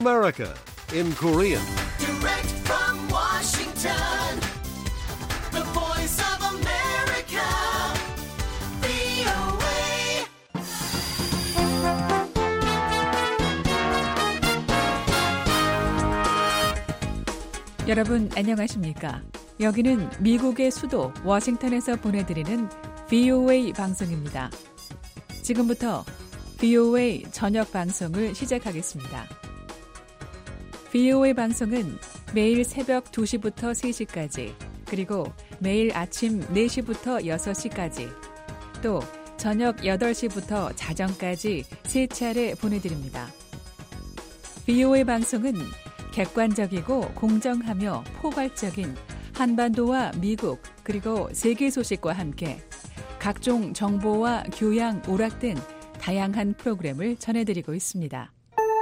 America in Korean. Direct from Washington, the voice of America, VOA. 여러분 안녕하십니까? 여기는 미국의 수도 워싱턴에서 보내드리는 VOA 방송입니다. 지금부터 VOA 저녁 방송을 시작하겠습니다. VOA 방송은 매일 새벽 2시부터 3시까지, 그리고 매일 아침 4시부터 6시까지, 또 저녁 8시부터 자정까지 3차례 보내드립니다. VOA 방송은 객관적이고 공정하며 포괄적인 한반도와 미국 그리고 세계 소식과 함께 각종 정보와 교양, 오락 등 다양한 프로그램을 전해드리고 있습니다.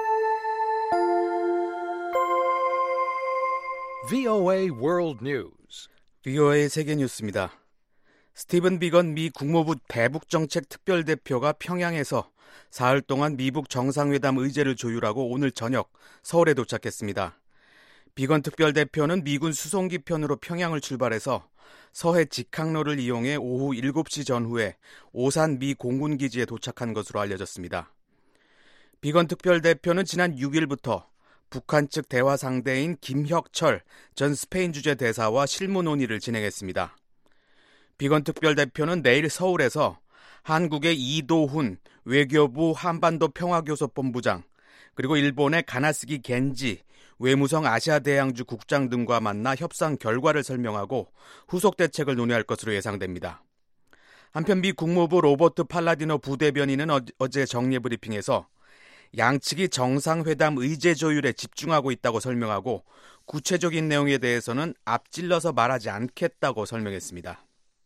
VOA World News. VOA 세계 뉴스입니다. 스티븐 비건 미 국무부 대북정책 특별대표가 평양에서 사흘 동안 미북 정상회담 의제를 조율하고 오늘 저녁 서울에 도착했습니다. 비건 특별대표는 미군 수송기 편으로 평양을 출발해서 서해 직항로를 이용해 오후 7시 전후에 오산 미 공군기지에 도착한 것으로 알려졌습니다. 비건 특별대표는 지난 6일부터 북한 측 대화 상대인 김혁철 전 스페인 주재 대사와 실무 논의를 진행했습니다. 비건 특별대표는 내일 서울에서 한국의 이도훈 외교부 한반도 평화교섭본부장, 그리고 일본의 가나스기 겐지 외무성 아시아대양주 국장 등과 만나 협상 결과를 설명하고 후속 대책을 논의할 것으로 예상됩니다. 한편 미 국무부 로버트 팔라디노 부대변인은 어제 정례 브리핑에서 양측이 정상회담 의제 조율에 집중하고 있다고 설명하고 구체적인 내용에 대해서는 앞질러서 말하지 않겠다고 설명했습니다.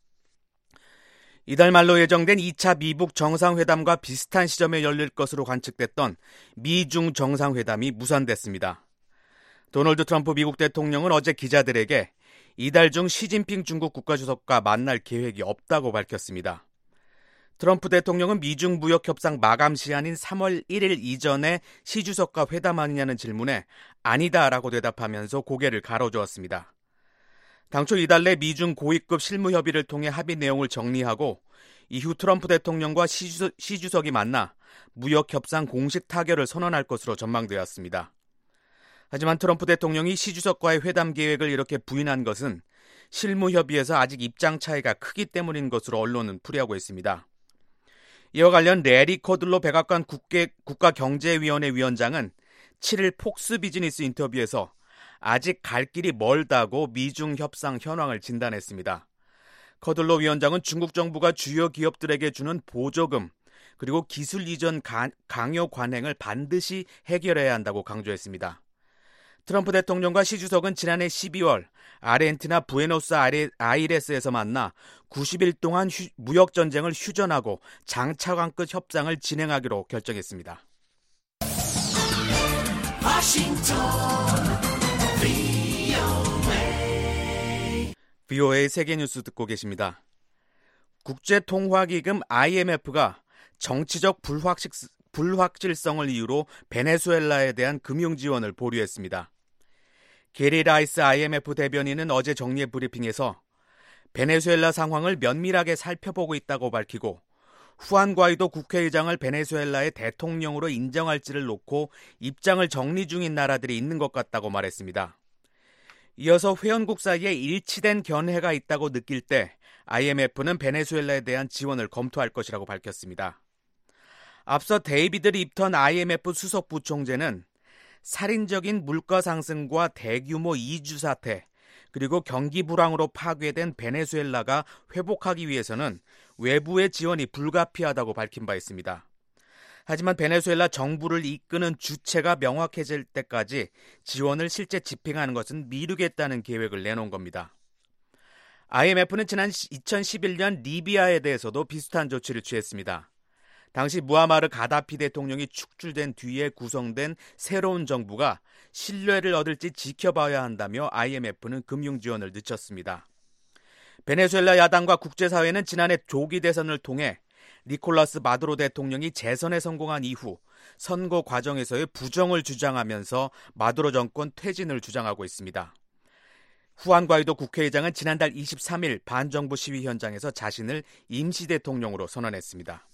이달 말로 예정된 2차 미북 정상회담과 비슷한 시점에 열릴 것으로 관측됐던 미중 정상회담이 무산됐습니다. 도널드 트럼프 미국 대통령은 어제 기자들에게 이달 중 시진핑 중국 국가주석과 만날 계획이 없다고 밝혔습니다. 트럼프 대통령은 미중 무역협상 마감 시한인 3월 1일 이전에 시 주석과 회담하느냐는 질문에 아니다라고 대답하면서 고개를 가로저었습니다. 당초 이달 내 미중 고위급 실무 협의를 통해 합의 내용을 정리하고 이후 트럼프 대통령과 시 주석이 만나 무역협상 공식 타결을 선언할 것으로 전망되었습니다. 하지만 트럼프 대통령이 시 주석과의 회담 계획을 이렇게 부인한 것은 실무 협의에서 아직 입장 차이가 크기 때문인 것으로 언론은 풀이하고 있습니다. 이와 관련 레리 코들로 백악관 국가경제위원회 위원장은 7일 폭스 비즈니스 인터뷰에서 아직 갈 길이 멀다고 미중 협상 현황을 진단했습니다. 커들로 위원장은 중국 정부가 주요 기업들에게 주는 보조금 그리고 기술 이전 강요 관행을 반드시 해결해야 한다고 강조했습니다. 트럼프 대통령과 시 주석은 지난해 12월 아르헨티나 부에노스 아이레스에서 만나 90일 동안 무역전쟁을 휴전하고 장차관급 협상을 진행하기로 결정했습니다. VOA 세계뉴스 듣고 계십니다. 국제통화기금 IMF가 정치적 불확실성을 이유로 베네수엘라에 대한 금융지원을 보류했습니다. 게리 라이스 IMF 대변인은 어제 정례 브리핑에서 베네수엘라 상황을 면밀하게 살펴보고 있다고 밝히고 후안 과이도 국회의장을 베네수엘라의 대통령으로 인정할지를 놓고 입장을 정리 중인 나라들이 있는 것 같다고 말했습니다. 이어서 회원국 사이에 일치된 견해가 있다고 느낄 때 IMF는 베네수엘라에 대한 지원을 검토할 것이라고 밝혔습니다. 앞서 데이비드 립턴 IMF 수석 부총재는 살인적인 물가 상승과 대규모 이주 사태, 그리고 경기 불황으로 파괴된 베네수엘라가 회복하기 위해서는 외부의 지원이 불가피하다고 밝힌 바 있습니다. 하지만 베네수엘라 정부를 이끄는 주체가 명확해질 때까지 지원을 실제 집행하는 것은 미루겠다는 계획을 내놓은 겁니다. IMF는 지난 2011년 리비아에 대해서도 비슷한 조치를 취했습니다. 당시 무아마르 가다피 대통령이 축출된 뒤에 구성된 새로운 정부가 신뢰를 얻을지 지켜봐야 한다며 IMF는 금융 지원을 늦췄습니다. 베네수엘라 야당과 국제사회는 지난해 조기 대선을 통해 니콜라스 마두로 대통령이 재선에 성공한 이후 선거 과정에서의 부정을 주장하면서 마두로 정권 퇴진을 주장하고 있습니다. 후안 과이도 국회의장은 지난달 23일 반정부 시위 현장에서 자신을 임시대통령으로 선언했습니다.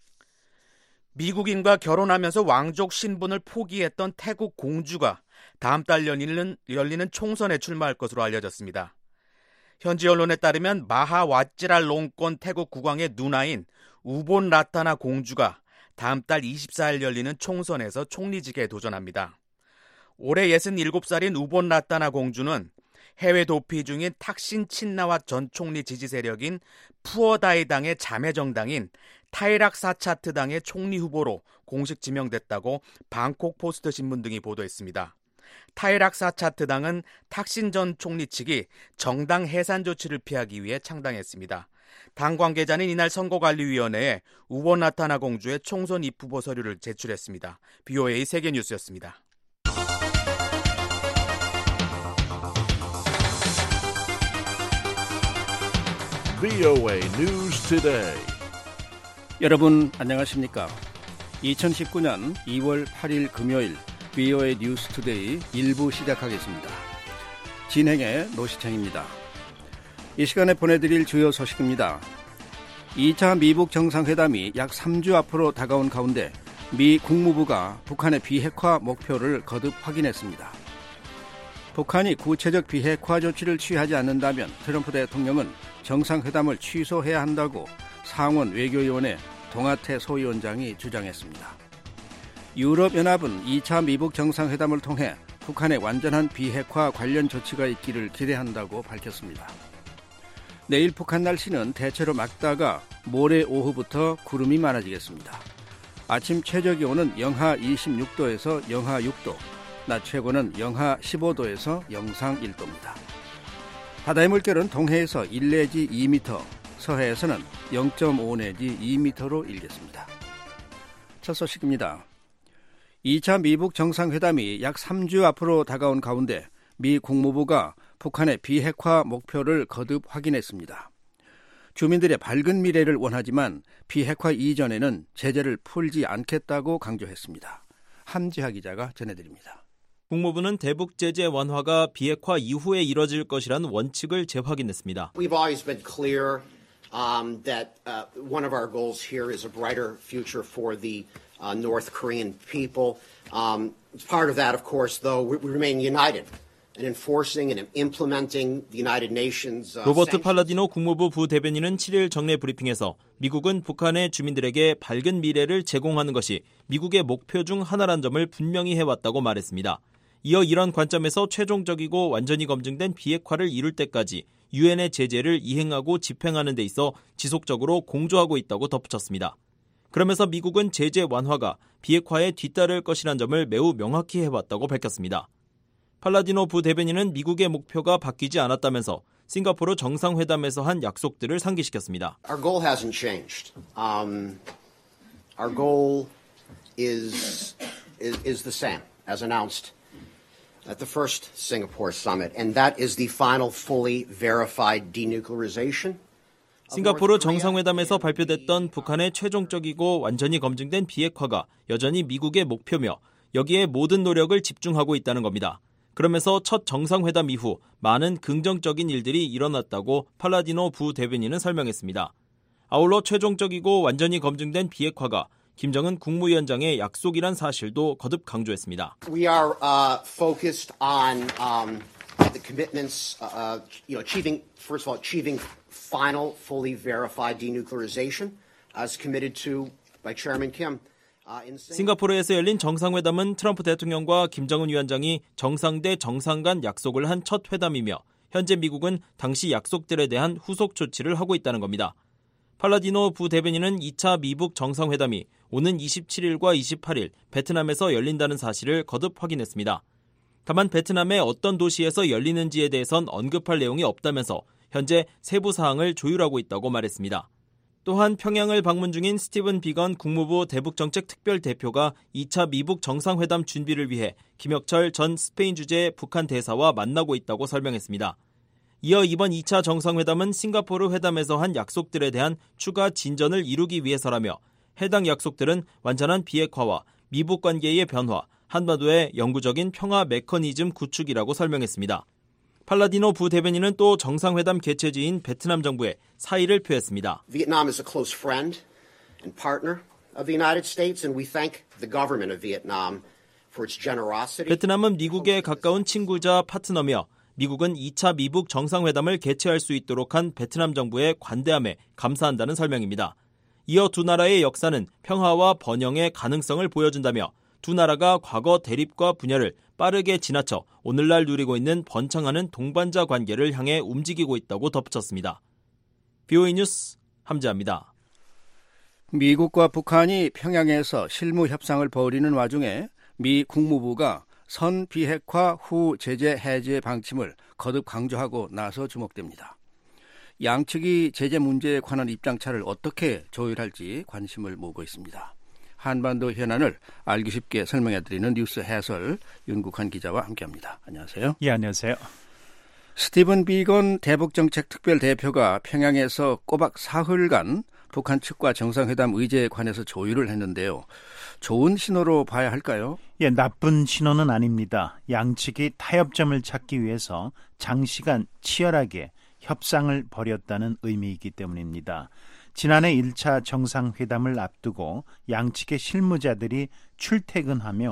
미국인과 결혼하면서 왕족 신분을 포기했던 태국 공주가 다음 달 열리는 총선에 출마할 것으로 알려졌습니다. 현지 언론에 따르면 마하 와찌랄롱권 태국 국왕의 누나인 우본 라타나 공주가 다음 달 24일 열리는 총선에서 총리직에 도전합니다. 올해 67살인 우본 라타나 공주는 해외 도피 중인 탁신 친나와 전 총리 지지 세력인 푸어다이당의 자매 정당인 타이락 사차트당의 총리 후보로 공식 지명됐다고 방콕 포스트 신문 등이 보도했습니다. 타이락 사차트당은 탁신 전 총리 측이 정당 해산 조치를 피하기 위해 창당했습니다. 당 관계자는 이날 선거관리위원회에 우본 라타나 공주의 총선 입후보 서류를 제출했습니다. BOA 세계뉴스였습니다. VOA News Today. 여러분 안녕하십니까? 2019년 2월 8일 금요일 VOA 뉴스 투데이 1부 시작하겠습니다. 진행의 노시창입니다. 이 시간에 보내드릴 주요 소식입니다. 2차 미북 정상회담이 약 3주 앞으로 다가온 가운데 미 국무부가 북한의 비핵화 목표를 거듭 확인했습니다. 북한이 구체적 비핵화 조치를 취하지 않는다면 트럼프 대통령은 정상회담을 취소해야 한다고 상원 외교위원회 동아태 소위원장이 주장했습니다. 유럽연합은 2차 미북 정상회담을 통해 북한의 완전한 비핵화 관련 조치가 있기를 기대한다고 밝혔습니다. 내일 북한 날씨는 대체로 맑다가 모레 오후부터 구름이 많아지겠습니다. 아침 최저기온은 영하 26도에서 영하 6도, 낮 최고는 영하 15도에서 영상 1도입니다. 바다의 물결은 동해에서 1 내지 2m, 서해에서는 0.5 내지 2m로 일겠습니다. 첫 소식입니다. 2차 미북 정상회담이 약 3주 앞으로 다가온 가운데 미 국무부가 북한의 비핵화 목표를 거듭 확인했습니다. 주민들의 밝은 미래를 원하지만 비핵화 이전에는 제재를 풀지 않겠다고 강조했습니다. 함지하 기자가 전해드립니다. 국무부는 대북 제재 완화가 비핵화 이후에 이뤄질 것이라는 원칙을 재확인했습니다. We've always been clear that one of our goals here is a brighter future for the North Korean people. As part of that, of course, though, we remain united in enforcing and implementing the United Nations. 로버트 팔라디노 국무부 부대변인은 7일 정례 브리핑에서 미국은 북한의 주민들에게 밝은 미래를 제공하는 것이 미국의 목표 중 하나란 점을 분명히 해왔다고 말했습니다. 이어 이런 관점에서 최종적이고 완전히 검증된 비핵화를 이룰 때까지 유엔의 제재를 이행하고 집행하는 데 있어 지속적으로 공조하고 있다고 덧붙였습니다. 그러면서 미국은 제재 완화가 비핵화에 뒤따를 것이란 점을 매우 명확히 해왔다고 밝혔습니다. 팔라디노 부대변인은 미국의 목표가 바뀌지 않았다면서 싱가포르 정상회담에서 한 약속들을 상기시켰습니다. Our goal hasn't changed. Our goal is the same as announced at the first Singapore summit, and that is the final fully verified denuclearization. 싱가포르 정상회담에서 발표됐던 북한의 최종적이고 완전히 검증된 비핵화가 여전히 미국의 목표며 여기에 모든 노력을 집중하고 있다는 겁니다. 그러면서 첫 정상회담 이후 많은 긍정적인 일들이 일어났다고 팔라디노 부대변인은 설명했습니다. 아울러 최종적이고 완전히 검증된 비핵화가 김정은 국무위원장의 약속이란 사실도 거듭 강조했습니다. We are focused on the commitments, achieving final, fully verified denuclearization, as committed to by Chairman Kim. 싱가포르에서 열린 정상회담은 트럼프 대통령과 김정은 위원장이 정상 대 정상 간 약속을 한 첫 회담이며 현재 미국은 당시 약속들에 대한 후속 조치를 하고 있다는 겁니다. 팔라디노 부대변인은 2차 미북 정상회담이 오는 27일과 28일 베트남에서 열린다는 사실을 거듭 확인했습니다. 다만 베트남의 어떤 도시에서 열리는지에 대해선 언급할 내용이 없다면서 현재 세부 사항을 조율하고 있다고 말했습니다. 또한 평양을 방문 중인 스티븐 비건 국무부 대북정책특별대표가 2차 미북 정상회담 준비를 위해 김혁철 전 스페인 주재 북한 대사와 만나고 있다고 설명했습니다. 이어 이번 2차 정상회담은 싱가포르 회담에서 한 약속들에 대한 추가 진전을 이루기 위해서라며 해당 약속들은 완전한 비핵화와 미북 관계의 변화, 한반도의 영구적인 평화 메커니즘 구축이라고 설명했습니다. 팔라디노 부대변인은 또 정상회담 개최지인 베트남 정부에 사의를 표했습니다. Vietnam is a close friend and partner of the United States, and we thank the government of Vietnam for its generosity. 베트남은 미국의 가까운 친구자 파트너며 미국은 2차 미북 정상회담을 개최할 수 있도록 한 베트남 정부의 관대함에 감사한다는 설명입니다. 이어 두 나라의 역사는 평화와 번영의 가능성을 보여준다며 두 나라가 과거 대립과 분열을 빠르게 지나쳐 오늘날 누리고 있는 번창하는 동반자 관계를 향해 움직이고 있다고 덧붙였습니다. BOA 뉴스 함지아입니다. 미국과 북한이 평양에서 실무 협상을 벌이는 와중에 미 국무부가 선 비핵화 후 제재 해제 방침을 거듭 강조하고 나서 주목됩니다. 양측이 제재 문제에 관한 입장차를 어떻게 조율할지 관심을 모으고 있습니다. 한반도 현안을 알기 쉽게 설명해드리는 뉴스 해설 윤국한 기자와 함께합니다. 안녕하세요. 예, 안녕하세요. 스티븐 비건 대북정책특별대표가 평양에서 꼬박 사흘간 북한 측과 정상회담 의제에 관해서 조율을 했는데요. 좋은 신호로 봐야 할까요? 예, 나쁜 신호는 아닙니다. 양측이 타협점을 찾기 위해서 장시간 치열하게 협상을 벌였다는 의미이기 때문입니다. 지난해 1차 정상회담을 앞두고 양측의 실무자들이 출퇴근하며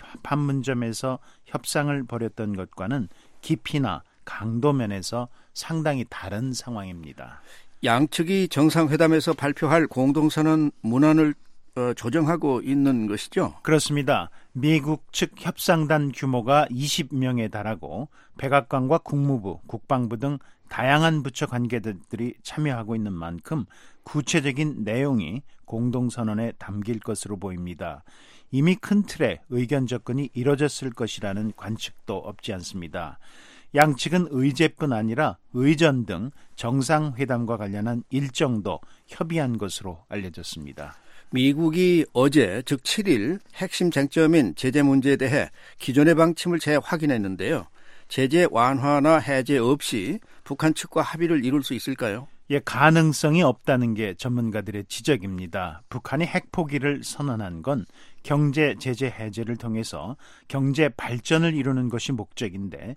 판문점에서 협상을 벌였던 것과는 깊이나 강도 면에서 상당히 다른 상황입니다. 양측이 정상회담에서 발표할 공동선언 문안을 조정하고 있는 것이죠? 그렇습니다. 미국 측 협상단 규모가 20명에 달하고 백악관과 국무부, 국방부 등 다양한 부처 관계자들이 참여하고 있는 만큼 구체적인 내용이 공동선언에 담길 것으로 보입니다. 이미 큰 틀의 의견 접근이 이뤄졌을 것이라는 관측도 없지 않습니다. 양측은 의제뿐 아니라 의전 등 정상회담과 관련한 일정도 협의한 것으로 알려졌습니다. 미국이 어제 즉 7일 핵심 쟁점인 제재 문제에 대해 기존의 방침을 재확인했는데요. 제재 완화나 해제 없이 북한 측과 합의를 이룰 수 있을까요? 예, 가능성이 없다는 게 전문가들의 지적입니다. 북한이 핵포기를 선언한 건 경제 제재 해제를 통해서 경제 발전을 이루는 것이 목적인데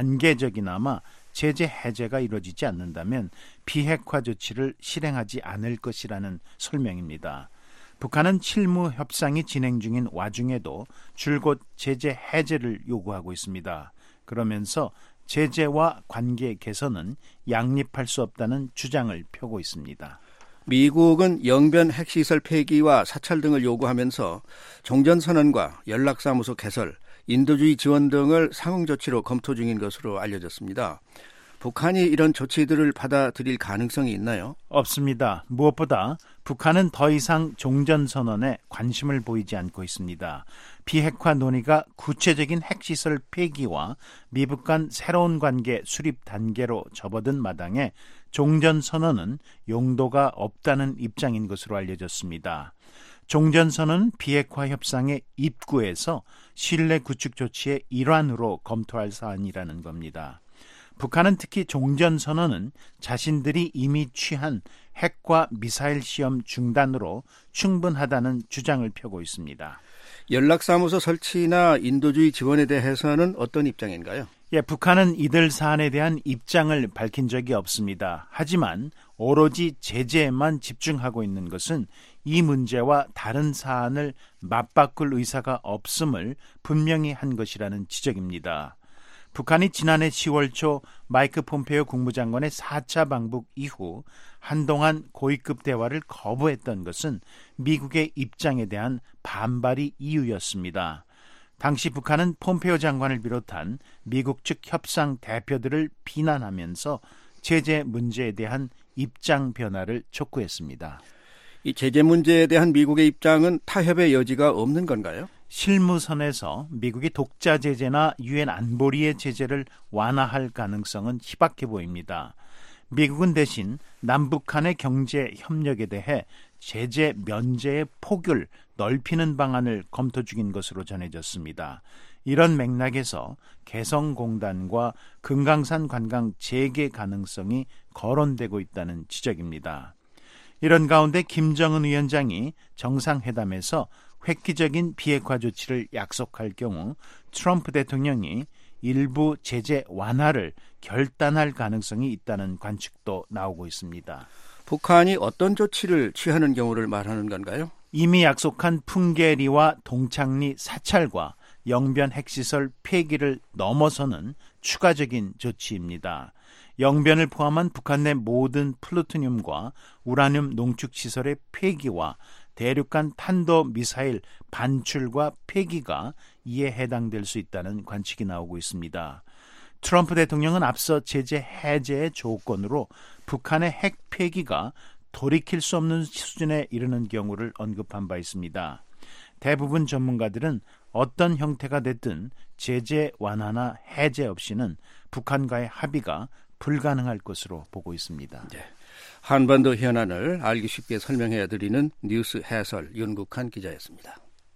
단계적이나마 제재 해제가 이루어지지 않는다면 비핵화 조치를 실행하지 않을 것이라는 설명입니다. 북한은 실무 협상이 진행 중인 와중에도 줄곧 제재 해제를 요구하고 있습니다. 그러면서 제재와 관계 개선은 양립할 수 없다는 주장을 펴고 있습니다. 미국은 영변 핵시설 폐기와 사찰 등을 요구하면서 종전선언과 연락사무소 개설, 인도주의 지원 등을 상응 조치로 검토 중인 것으로 알려졌습니다. 북한이 이런 조치들을 받아들일 가능성이 있나요? 없습니다. 무엇보다 북한은 더 이상 종전선언에 관심을 보이지 않고 있습니다. 비핵화 논의가 구체적인 핵시설 폐기와 미북 간 새로운 관계 수립 단계로 접어든 마당에 종전선언은 용도가 없다는 입장인 것으로 알려졌습니다. 종전선언은 비핵화 협상의 입구에서 신뢰 구축 조치의 일환으로 검토할 사안이라는 겁니다. 북한은 특히 종전선언은 자신들이 이미 취한 핵과 미사일 시험 중단으로 충분하다는 주장을 펴고 있습니다. 연락사무소 설치나 인도주의 지원에 대해서는 어떤 입장인가요? 예, 북한은 이들 사안에 대한 입장을 밝힌 적이 없습니다. 하지만 오로지 제재에만 집중하고 있는 것은 이 문제와 다른 사안을 맞바꿀 의사가 없음을 분명히 한 것이라는 지적입니다. 북한이 지난해 10월 초 마이크 폼페이오 국무장관의 4차 방북 이후 한동안 고위급 대화를 거부했던 것은 미국의 입장에 대한 반발이 이유였습니다. 당시 북한은 폼페이오 장관을 비롯한 미국 측 협상 대표들을 비난하면서 제재 문제에 대한 입장 변화를 촉구했습니다. 이 제재 문제에 대한 미국의 입장은 타협의 여지가 없는 건가요? 실무선에서 미국이 독자 제재나 유엔 안보리의 제재를 완화할 가능성은 희박해 보입니다. 미국은 대신 남북한의 경제 협력에 대해 제재 면제의 폭을 넓히는 방안을 검토 중인 것으로 전해졌습니다. 이런 맥락에서 개성공단과 금강산 관광 재개 가능성이 거론되고 있다는 지적입니다. 이런 가운데 김정은 위원장이 정상회담에서 획기적인 비핵화 조치를 약속할 경우 트럼프 대통령이 일부 제재 완화를 결단할 가능성이 있다는 관측도 나오고 있습니다. 북한이 어떤 조치를 취하는 경우를 말하는 건가요? 이미 약속한 풍계리와 동창리 사찰과 영변 핵시설 폐기를 넘어서는 추가적인 조치입니다. 영변을 포함한 북한 내 모든 플루토늄과 우라늄 농축시설의 폐기와 대륙간 탄도미사일 반출과 폐기가 이에 해당될 수 있다는 관측이 나오고 있습니다. 트럼프 대통령은 앞서 제재 해제의 조건으로 북한의 핵 폐기가 돌이킬 수 없는 수준에 이르는 경우를 언급한 바 있습니다. 대부분 전문가들은 어떤 형태가 됐든 제재 완화나 해제 없이는 북한과의 합의가 불가능할 것으로 보고 있습니다. 네. 한반도 현안을 알기 쉽게 설명해 드리는 뉴스 해설 윤국한 기자였습니다.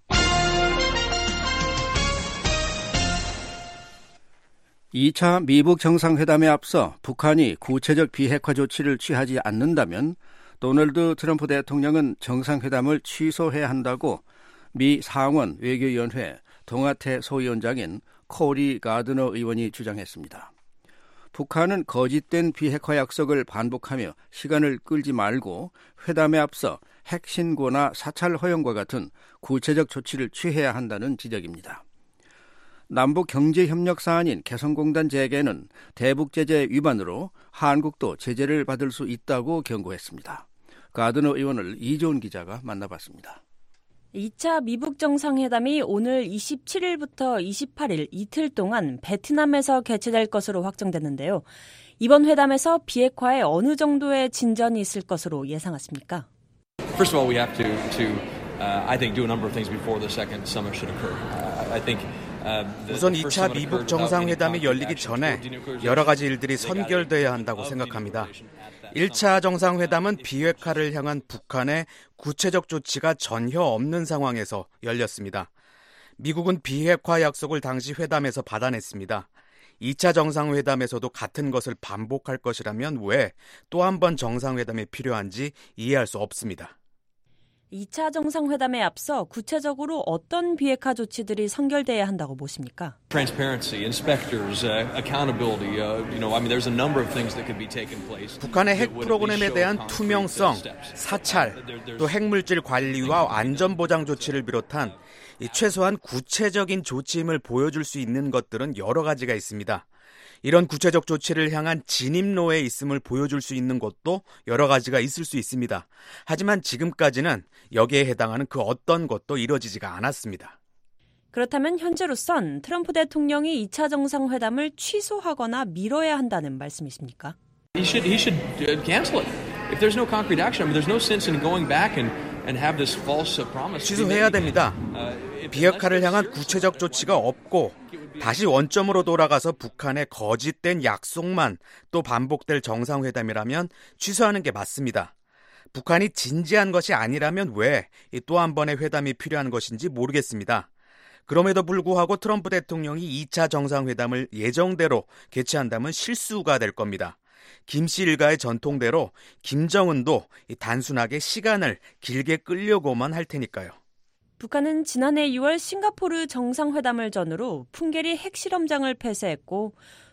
(2차) 미북 정상회담에 앞서 북한이 구체적 비핵화 조치를 취하지 않는다면 도널드 트럼프 대통령은 정상회담을 취소해야 한다고 미 상원 외교위원회 동아태 소위원장인 코리 가드너 의원이 주장했습니다. 북한은 거짓된 비핵화 약속을 반복하며 시간을 끌지 말고 회담에 앞서 핵 신고나 사찰 허용과 같은 구체적 조치를 취해야 한다는 지적입니다. 남북 경제협력 사안인 개성공단 재개는 대북 제재 위반으로 한국도 제재를 받을 수 있다고 경고했습니다. 가드너 의원을 이조은 기자가 만나봤습니다. 2차 미북 정상회담이 오늘 27일부터 28일 이틀 동안 베트남에서 개최될 것으로 확정됐는데요. 이번 회담에서 비핵화에 어느 정도의 진전이 있을 것으로 예상하십니까? First of all, we have to I think, do a number of things before the second summit should occur. I think 우선 2차 미북 정상회담이 열리기 전에 여러 가지 일들이 선결돼야 한다고 생각합니다. 1차 정상회담은 비핵화를 향한 북한의 구체적 조치가 전혀 없는 상황에서 열렸습니다. 미국은 비핵화 약속을 당시 회담에서 받아냈습니다. 2차 정상회담에서도 같은 것을 반복할 것이라면 왜 또 한 번 정상회담이 필요한지 이해할 수 없습니다. 2차 정상회담에 앞서 구체적으로 어떤 비핵화 조치들이 선결돼야 한다고 보십니까? Transparency, inspectors, accountability, there's a number of things that could be taken place. 북한의 핵 프로그램에 대한 투명성, 사찰, 또 핵물질 관리와 안전보장 조치를 비롯한 최소한 구체적인 조치임을 보여줄 수 있는 것들은 여러 가지가 있습니다. 이런 구체적 조치를 향한 진입로에 있음을 보여줄 수 있는 것도 여러 가지가 있을 수 있습니다. 하지만 지금까지는 여기에 해당하는 그 어떤 것도 이뤄지지가 않았습니다. 그렇다면 현재로선 트럼프 대통령이 2차 정상회담을 취소하거나 미뤄야 한다는 말씀이십니까? He should cancel it. If there's no concrete action, there's no sense in going back and have this false promise. 취소해야 됩니다. 비핵화를 향한 구체적 조치가 없고 다시 원점으로 돌아가서 북한의 거짓된 약속만 또 반복될 정상회담이라면 취소하는 게 맞습니다. 북한이 진지한 것이 아니라면 왜 또 한 번의 회담이 필요한 것인지 모르겠습니다. 그럼에도 불구하고 트럼프 대통령이 2차 정상회담을 예정대로 개최한다면 실수가 될 겁니다. 김씨 일가의 전통대로 김정은도 단순하게 시간을 길게 끌려고만 할 테니까요. 북한은 지난해 6월 싱가포르 정상회담을 전후로 풍계리 핵실험장을 폐쇄했고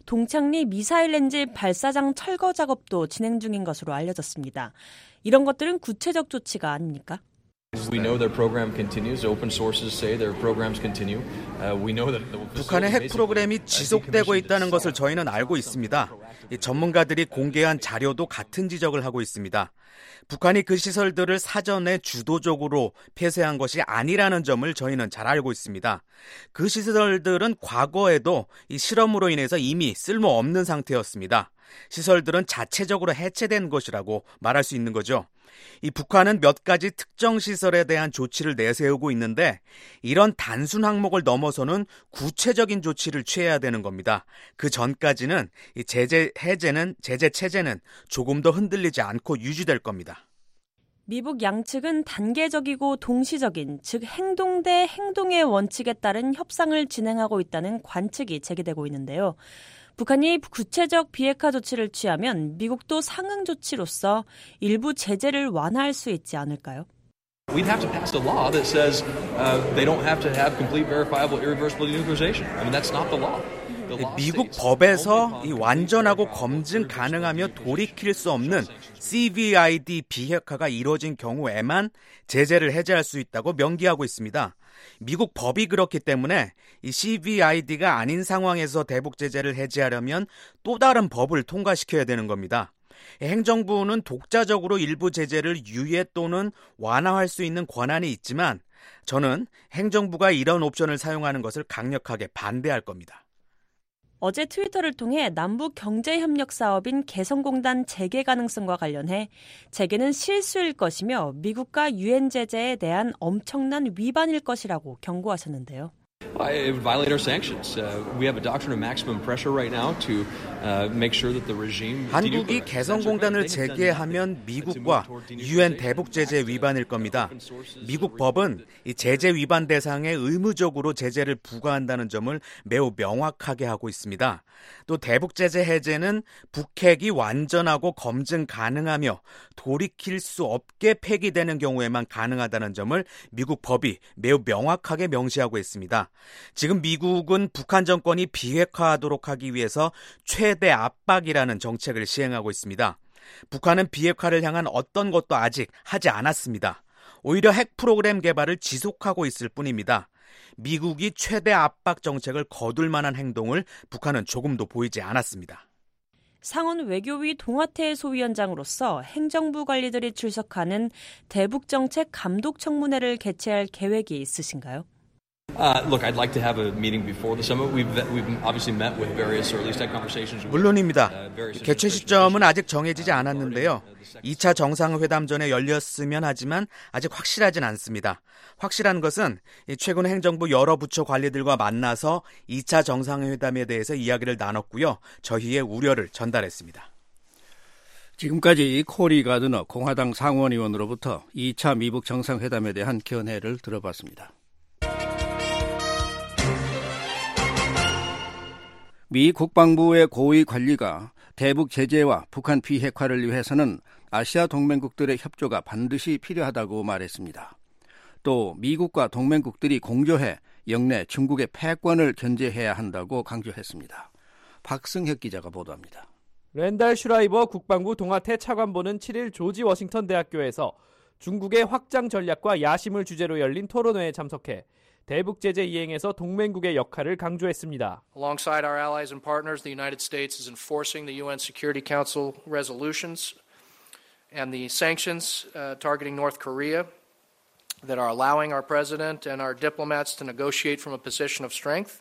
동창리 미사일 렌즈 발사장 철거 작업도 진행 중인 것으로 알려졌습니다. 이런 것들은 구체적 조치가 아닙니까? We know their program continues. Open sources say their programs continue. We know that 북한의 핵 프로그램이 지속되고 있다는 것을 저희는 알고 있습니다. 전문가들이 공개한 자료도 같은 지적을 하고 있습니다. 북한이 그 시설들을 사전에 주도적으로 폐쇄한 것이 아니라는 점을 저희는 잘 알고 있습니다. 그 시설들은 과거에도 이 실험으로 인해서 이미 쓸모없는 상태였습니다. 시설들은 자체적으로 해체된 것이라고 말할 수 있는 거죠. 이 북한은 몇 가지 특정 시설에 대한 조치를 내세우고 있는데 이런 단순 항목을 넘어서는 구체적인 조치를 취해야 되는 겁니다. 그 전까지는 이 제재 체제는 조금 더 흔들리지 않고 유지될 겁니다. 미북 양측은 단계적이고 동시적인, 즉 행동 대 행동의 원칙에 따른 협상을 진행하고 있다는 관측이 제기되고 있는데요. 북한이 구체적 비핵화 조치를 취하면 미국도 상응 조치로서 일부 제재를 완화할 수 있지 않을까요? We'd have to pass a law that says they don't have to have complete, verifiable, irreversible denuclearization. I mean, that's not the law. 미국 법에서 이 완전하고 검증 가능하며 돌이킬 수 없는 CVID 비핵화가 이루어진 경우에만 제재를 해제할 수 있다고 명기하고 있습니다. 미국 법이 그렇기 때문에 이 CVID가 아닌 상황에서 대북 제재를 해제하려면 또 다른 법을 통과시켜야 되는 겁니다. 행정부는 독자적으로 일부 제재를 유예 또는 완화할 수 있는 권한이 있지만 저는 행정부가 이런 옵션을 사용하는 것을 강력하게 반대할 겁니다. 어제 트위터를 통해 남북 경제협력 사업인 개성공단 재개 가능성과 관련해 재개는 실수일 것이며 미국과 유엔 제재에 대한 엄청난 위반일 것이라고 경고하셨는데요. It would violate our sanctions. We have a doctrine of maximum pressure right now to make sure that the regime. 한국이 개성공단을 재개하면 미국과 유엔 대북 제재 위반일 겁니다. 미국 법은 이 제재 위반 대상에 의무적으로 제재를 부과한다는 점을 매우 명확하게 하고 있습니다. 또 대북 제재 해제는 북핵이 완전하고 검증 가능하며 돌이킬 수 없게 폐기되는 경우에만 가능하다는 점을 미국 법이 매우 명확하게 명시하고 있습니다. 지금 미국은 북한 정권이 비핵화하도록 하기 위해서 최대 압박이라는 정책을 시행하고 있습니다. 북한은 비핵화를 향한 어떤 것도 아직 하지 않았습니다. 오히려 핵 프로그램 개발을 지속하고 있을 뿐입니다. 미국이 최대 압박 정책을 거둘 만한 행동을 북한은 조금도 보이지 않았습니다. 상원 외교위 동아태 소위원장으로서 행정부 관리들이 출석하는 대북정책 감독청문회를 개최할 계획이 있으신가요? Look, I'd like to have a meeting before the summit. We've obviously met with various, or at least had conversations. 물론입니다. 개최 시점은 아직 정해지지 않았는데요. 2차 정상회담 전에 열렸으면 하지만 아직 확실하진 않습니다. 확실한 것은 최근 행정부 여러 부처 관리들과 만나서 2차 정상회담에 대해서 이야기를 나눴고요. 저희의 우려를 전달했습니다. 지금까지 코리 가드너 공화당 상원의원으로부터 2차 미북 정상회담에 대한 견해를 들어봤습니다. 미 국방부의 고위 관리가 대북 제재와 북한 비핵화를 위해서는 아시아 동맹국들의 협조가 반드시 필요하다고 말했습니다. 또 미국과 동맹국들이 공조해 영내 중국의 패권을 견제해야 한다고 강조했습니다. 박승혁 기자가 보도합니다. 랜달 슈라이버 국방부 동아태 차관보는 7일 조지 워싱턴 대학교에서 중국의 확장 전략과 야심을 주제로 열린 토론회에 참석해 대북 제재 이행에서 동맹국의 역할을 강조했습니다. Alongside our allies and partners, the United States is enforcing the UN Security Council resolutions and the sanctions targeting North Korea that are allowing our president and our diplomats to negotiate from a position of strength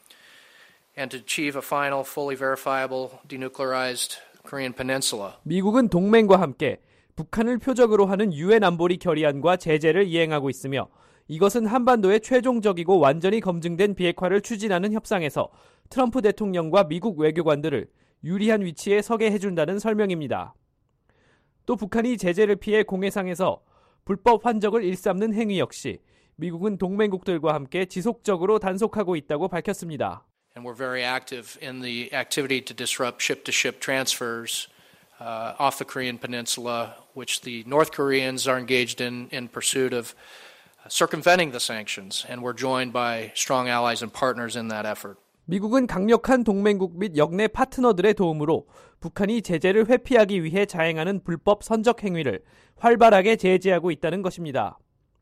and to achieve a final, fully verifiable, denuclearized Korean peninsula. 미국은 동맹과 함께 북한을 표적으로 하는 유엔 안보리 결의안과 제재를 이행하고 있으며 이것은 한반도의 최종적이고 완전히 검증된 비핵화를 추진하는 협상에서 트럼프 대통령과 미국 외교관들을 유리한 위치에 서게 해준다는 설명입니다. 또 북한이 제재를 피해 공해상에서 불법 환적을 일삼는 행위 역시 미국은 동맹국들과 함께 지속적으로 단속하고 있다고 밝혔습니다. And we're very active in the activity to disrupt ship-to-ship transfers off the Korean peninsula, which the North Koreans are engaged in pursuit of circumventing the sanctions, and we're joined by strong allies and partners in that effort. 미국은 강력한 동맹국 및 역내 파트너들의 도움으로 북한이 제재를 회피하기 위해 자행하는 불법 선적 행위를 활발하게 제재하고 있다는 것입니다.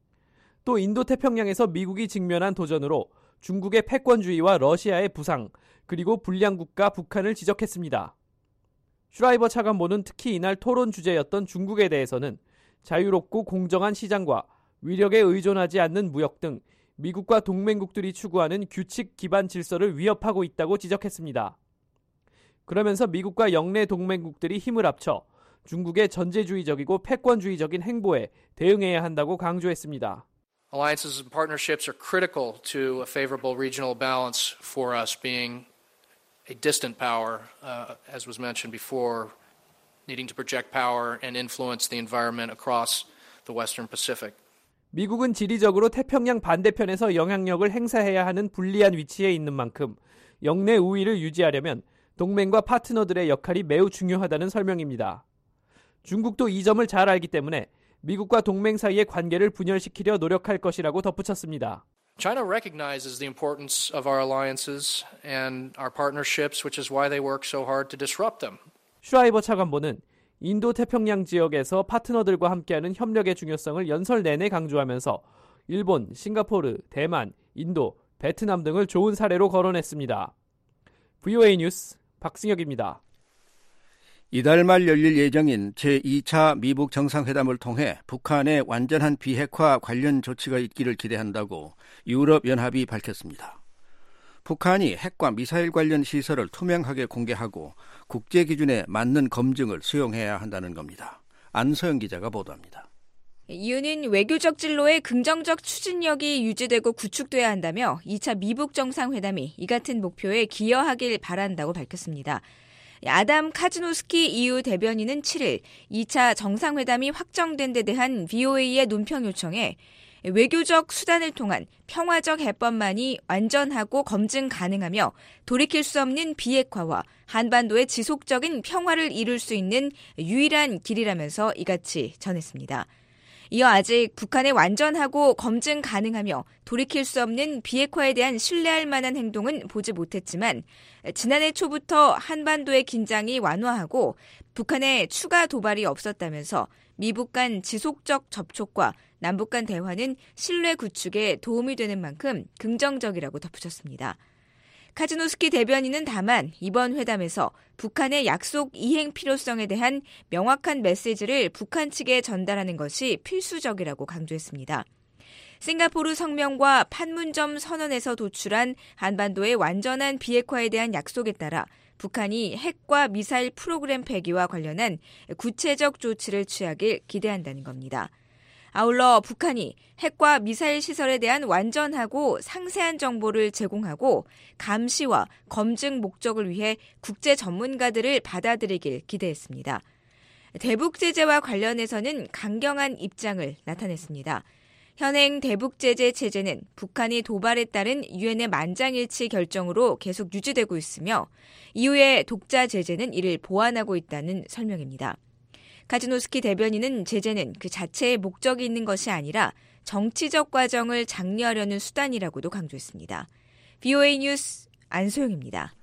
또 인도태평양에서 미국이 직면한 도전으로 중국의 패권주의와 러시아의 부상, 그리고 불량 국가 북한을 지적했습니다. 슈라이버 차관보는 특히 이날 토론 주제였던 중국에 대해서는 자유롭고 공정한 시장과 위력에 의존하지 않는 무역 등 미국과 동맹국들이 추구하는 규칙 기반 질서를 위협하고 있다고 지적했습니다. 그러면서 미국과 영내 동맹국들이 힘을 합쳐 중국의 전제주의적이고 패권주의적인 행보에 대응해야 한다고 강조했습니다. Alliances and partnerships are critical to a favorable regional balance for us, being a distant power, as was mentioned before, needing to project power and influence the environment across the Western Pacific. 미국은 지리적으로 태평양 반대편에서 영향력을 행사해야 하는 불리한 위치에 있는 만큼 영내 우위를 유지하려면 동맹과 파트너들의 역할이 매우 중요하다는 설명입니다. 중국도 이 점을 잘 알기 때문에 미국과 동맹 사이의 관계를 분열시키려 노력할 것이라고 덧붙였습니다. China recognizes the importance of our alliances and our partnerships, which is why they work so hard to disrupt them. 슈라이버 차관보는 인도 태평양 지역에서 파트너들과 함께하는 협력의 중요성을 연설 내내 강조하면서 일본, 싱가포르, 대만, 인도, 베트남 등을 좋은 사례로 거론했습니다. VOA 뉴스 박승혁입니다. 이달 말 열릴 예정인 제2차 미북 정상회담을 통해 북한의 완전한 비핵화 관련 조치가 있기를 기대한다고 유럽연합이 밝혔습니다. 북한이 핵과 미사일 관련 시설을 투명하게 공개하고 국제 기준에 맞는 검증을 수용해야 한다는 겁니다. 안서영 기자가 보도합니다. 이유는 외교적 진로의 긍정적 추진력이 유지되고 구축돼야 한다며 2차 미북 정상회담이 이 같은 목표에 기여하길 바란다고 밝혔습니다. 아담 카즈노스키 EU 대변인은 7일 2차 정상회담이 확정된 데 대한 VOA의 논평 요청에 외교적 수단을 통한 평화적 해법만이 완전하고 검증 가능하며 돌이킬 수 없는 비핵화와 한반도의 지속적인 평화를 이룰 수 있는 유일한 길이라면서 이같이 전했습니다. 이어 아직 북한의 완전하고 검증 가능하며 돌이킬 수 없는 비핵화에 대한 신뢰할 만한 행동은 보지 못했지만 지난해 초부터 한반도의 긴장이 완화하고 북한의 추가 도발이 없었다면서 미북 간 지속적 접촉과 남북 간 대화는 신뢰 구축에 도움이 되는 만큼 긍정적이라고 덧붙였습니다. 카즈노스키 대변인은 다만 이번 회담에서 북한의 약속 이행 필요성에 대한 명확한 메시지를 북한 측에 전달하는 것이 필수적이라고 강조했습니다. 싱가포르 성명과 판문점 선언에서 도출한 한반도의 완전한 비핵화에 대한 약속에 따라 북한이 핵과 미사일 프로그램 폐기와 관련한 구체적 조치를 취하길 기대한다는 겁니다. 아울러 북한이 핵과 미사일 시설에 대한 완전하고 상세한 정보를 제공하고 감시와 검증 목적을 위해 국제 전문가들을 받아들이길 기대했습니다. 대북 제재와 관련해서는 강경한 입장을 나타냈습니다. 현행 대북 제재 체제는 북한이 도발에 따른 유엔의 만장일치 결정으로 계속 유지되고 있으며 이후의 독자 제재는 이를 보완하고 있다는 설명입니다. 카즈노스키 대변인은 제재는 그 자체의 목적이 있는 것이 아니라 정치적 과정을 장려하려는 수단이라고도 강조했습니다. VOA 뉴스 안소영입니다.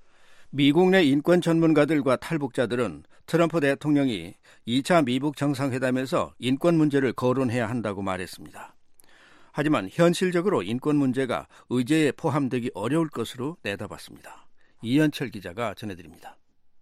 미국 내 인권 전문가들과 탈북자들은 트럼프 대통령이 2차 미북 정상회담에서 인권 문제를 거론해야 한다고 말했습니다. 하지만 현실적으로 인권 문제가 의제에 포함되기 어려울 것으로 내다봤습니다. 이현철 기자가 전해드립니다.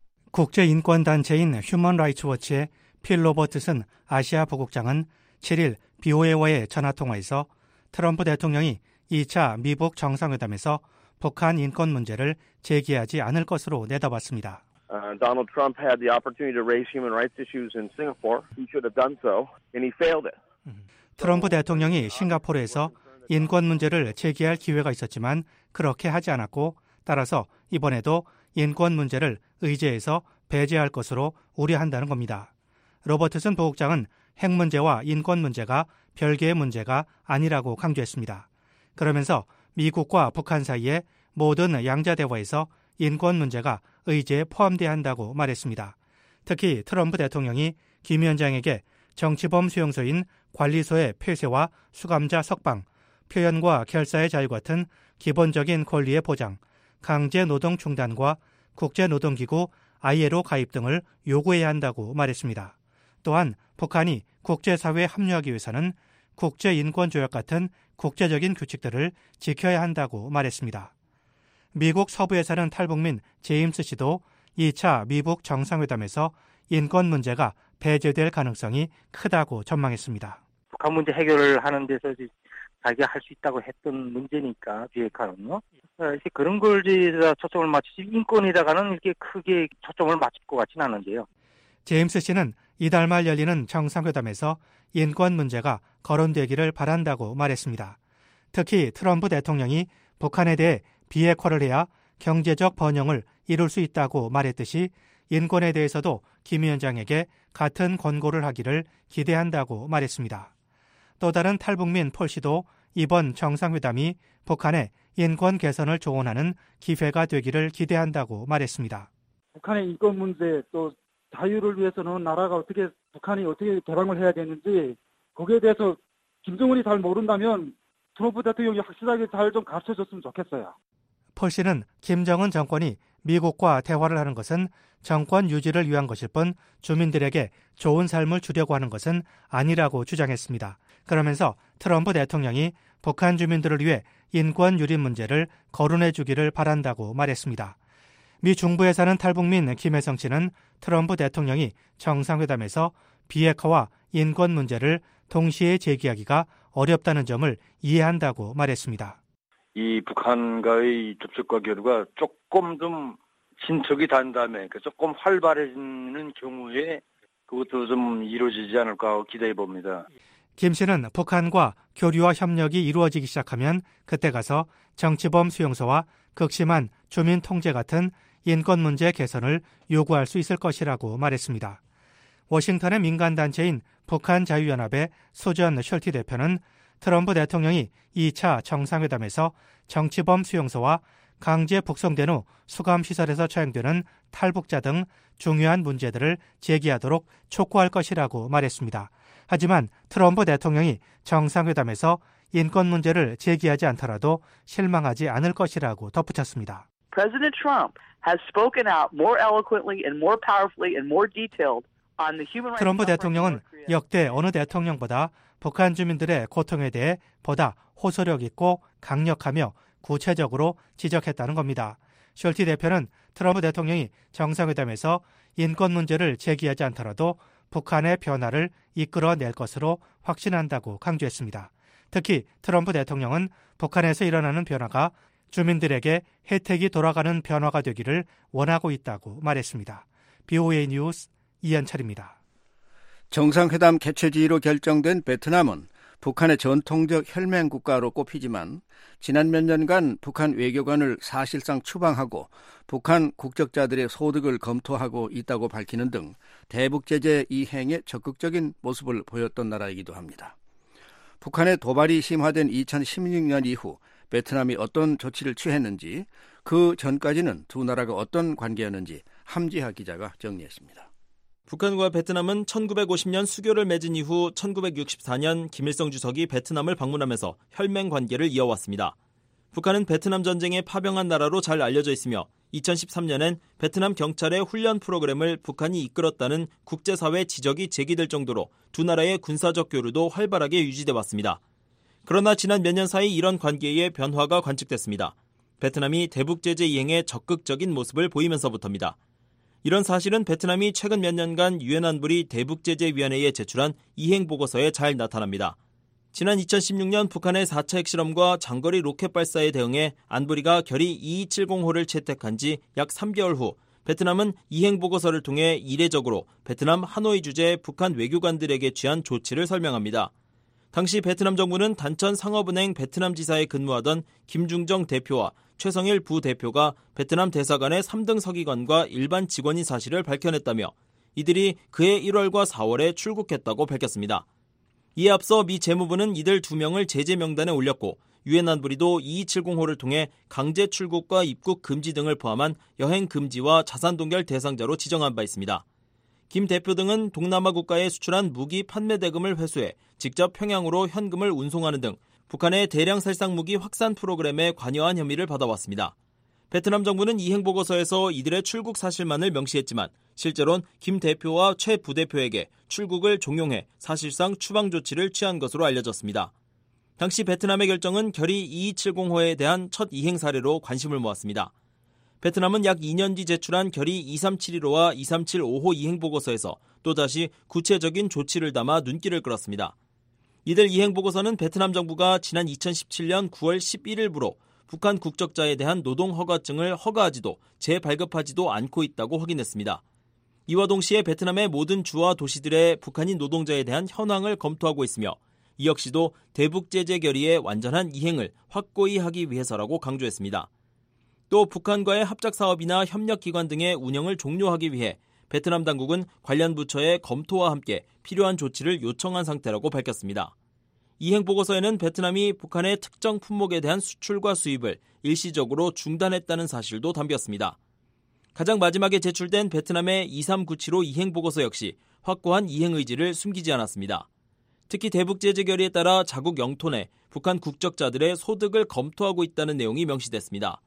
국제인권단체인 휴먼 라이츠 워치의 필 로버트슨 아시아 부국장은 7일 BOA와의 전화통화에서 트럼프 대통령이 2차 미북 정상회담에서 북한 인권 문제를 제기하지 않을 것으로 내다봤습니다. Donald Trump had the opportunity to raise human rights issues in Singapore. He should have done so, and he failed it. 트럼프 대통령이 싱가포르에서 인권 문제를 제기할 기회가 있었지만 그렇게 하지 않았고 따라서 이번에도 인권 문제를 의제에서 배제할 것으로 우려한다는 겁니다. 로버트슨 부국장은 핵 문제와 인권 문제가 별개의 문제가 아니라고 강조했습니다. 그러면서 미국과 북한 사이의 모든 양자 대화에서 인권 문제가 의제에 포함돼야 한다고 말했습니다. 특히 트럼프 대통령이 김 위원장에게 정치범 수용소인 관리소의 폐쇄와 수감자 석방, 표현과 결사의 자유 같은 기본적인 권리의 보장, 강제 노동 중단과 국제노동기구 ILO 가입 등을 요구해야 한다고 말했습니다. 또한 북한이 국제사회에 합류하기 위해서는 국제인권조약 같은 국제적인 규칙들을 지켜야 한다고 말했습니다. 미국 서부에 사는 탈북민 제임스 씨도 2차 미북 정상회담에서 인권 문제가 배제될 가능성이 크다고 전망했습니다. 북한 문제 해결을 하는 데서 자기가 할 수 있다고 했던 문제니까 비핵화는요. 이렇게 그런 걸 초점을 맞추지 인권에다가는 이렇게 크게 초점을 맞출 것 같지는 않은데요. 제임스 씨는 이달 말 열리는 정상회담에서 인권 문제가 거론되기를 바란다고 말했습니다. 특히 트럼프 대통령이 북한에 대해 비핵화를 해야 경제적 번영을 이룰 수 있다고 말했듯이 인권에 대해서도 김 위원장에게 같은 권고를 하기를 기대한다고 말했습니다. 또 다른 탈북민 폴 씨도 이번 정상회담이 북한의 인권 개선을 조언하는 기회가 되기를 기대한다고 말했습니다. 북한의 인권 문제 또 자유를 위해서는 나라가 북한이 어떻게 개방을 해야 되는지 거기에 대해서 김정은이 잘 모른다면 트럼프 대통령이 확실하게 잘 좀 가르쳐줬으면 좋겠어요. 폴 씨는 김정은 정권이 미국과 대화를 하는 것은 정권 유지를 위한 것일 뿐 주민들에게 좋은 삶을 주려고 하는 것은 아니라고 주장했습니다. 그러면서 트럼프 대통령이 북한 주민들을 위해 인권 유린 문제를 거론해 주기를 바란다고 말했습니다. 미 중부에 사는 탈북민 김혜성 씨는 트럼프 대통령이 정상회담에서 비핵화와 인권 문제를 동시에 제기하기가 어렵다는 점을 이해한다고 말했습니다. 이 북한과의 접촉 관계가 조금 좀 진척이 된 다음에 조금 활발해지는 경우에 그것도 좀 이루어지지 않을까 하고 기대해 봅니다. 김 씨는 북한과 교류와 협력이 이루어지기 시작하면 그때 가서 정치범 수용소와 극심한 주민 통제 같은 인권 문제 개선을 요구할 수 있을 것이라고 말했습니다. 워싱턴의 민간단체인 북한자유연합의 소전 셜티 대표는 트럼프 대통령이 2차 정상회담에서 정치범 수용소와 강제 북송된 후 수감시설에서 처형되는 탈북자 등 중요한 문제들을 제기하도록 촉구할 것이라고 말했습니다. 하지만 트럼프 대통령이 정상회담에서 인권 문제를 제기하지 않더라도 실망하지 않을 것이라고 덧붙였습니다. President Trump has spoken out more eloquently and more powerfully and more detailed on the human rights. 트럼프 대통령은 역대 어느 대통령보다 북한 주민들의 고통에 대해 보다 호소력 있고 강력하며 구체적으로 지적했다는 겁니다. 셜티 대표는 트럼프 대통령이 정상회담에서 인권 문제를 제기하지 않더라도 북한의 변화를 이끌어낼 것으로 확신한다고 강조했습니다. 특히 트럼프 대통령은 북한에서 일어나는 변화가 주민들에게 혜택이 돌아가는 변화가 되기를 원하고 있다고 말했습니다. BOA 뉴스 이현철입니다. 정상회담 개최지로 결정된 베트남은 북한의 전통적 혈맹 국가로 꼽히지만 지난 몇 년간 북한 외교관을 사실상 추방하고 북한 국적자들의 소득을 검토하고 있다고 밝히는 등 대북 제재 이행에 적극적인 모습을 보였던 나라이기도 합니다. 북한의 도발이 심화된 2016년 이후 베트남이 어떤 조치를 취했는지, 그 전까지는 두 나라가 어떤 관계였는지 함지하 기자가 정리했습니다. 북한과 베트남은 1950년 수교를 맺은 이후 1964년 김일성 주석이 베트남을 방문하면서 혈맹 관계를 이어왔습니다. 북한은 베트남 전쟁에 파병한 나라로 잘 알려져 있으며 2013년엔 베트남 경찰의 훈련 프로그램을 북한이 이끌었다는 국제사회 지적이 제기될 정도로 두 나라의 군사적 교류도 활발하게 유지돼 왔습니다. 그러나 지난 몇 년 사이 이런 관계의 변화가 관측됐습니다. 베트남이 대북 제재 이행에 적극적인 모습을 보이면서부터입니다. 이런 사실은 베트남이 최근 몇 년간 유엔 안보리 대북제재위원회에 제출한 이행보고서에 잘 나타납니다. 지난 2016년 북한의 4차 핵실험과 장거리 로켓 발사에 대응해 안보리가 결의 2270호를 채택한 지 약 3개월 후 베트남은 이행보고서를 통해 이례적으로 베트남 하노이 주재 북한 외교관들에게 취한 조치를 설명합니다. 당시 베트남 정부는 단천 상업은행 베트남 지사에 근무하던 김중정 대표와 최성일 부대표가 베트남 대사관의 3등 서기관과 일반 직원인 사실을 밝혀냈다며 이들이 그해 1월과 4월에 출국했다고 밝혔습니다. 이에 앞서 미 재무부는 이들 2명을 제재 명단에 올렸고 유엔 안보리도 2270호를 통해 강제 출국과 입국 금지 등을 포함한 여행 금지와 자산 동결 대상자로 지정한 바 있습니다. 김 대표 등은 동남아 국가에 수출한 무기 판매 대금을 회수해 직접 평양으로 현금을 운송하는 등 북한의 대량 살상 무기 확산 프로그램에 관여한 혐의를 받아왔습니다. 베트남 정부는 이행보고서에서 이들의 출국 사실만을 명시했지만 실제로는 김 대표와 최 부대표에게 출국을 종용해 사실상 추방 조치를 취한 것으로 알려졌습니다. 당시 베트남의 결정은 결의 2270호에 대한 첫 이행 사례로 관심을 모았습니다. 베트남은 약 2년 뒤 제출한 결의 2371호와 2375호 이행보고서에서 또다시 구체적인 조치를 담아 눈길을 끌었습니다. 이들 이행보고서는 베트남 정부가 지난 2017년 9월 11일부로 북한 국적자에 대한 노동허가증을 허가하지도 재발급하지도 않고 있다고 확인했습니다. 이와 동시에 베트남의 모든 주와 도시들의 북한인 노동자에 대한 현황을 검토하고 있으며 이 역시도 대북제재 결의의 완전한 이행을 확고히 하기 위해서라고 강조했습니다. 또 북한과의 합작 사업이나 협력 기관 등의 운영을 종료하기 위해 베트남 당국은 관련 부처의 검토와 함께 필요한 조치를 요청한 상태라고 밝혔습니다. 이행 보고서에는 베트남이 북한의 특정 품목에 대한 수출과 수입을 일시적으로 중단했다는 사실도 담겼습니다. 가장 마지막에 제출된 베트남의 2397호 이행 보고서 역시 확고한 이행 의지를 숨기지 않았습니다. 특히 대북 제재 결의에 따라 자국 영토 내 북한 국적자들의 소득을 검토하고 있다는 내용이 명시됐습니다.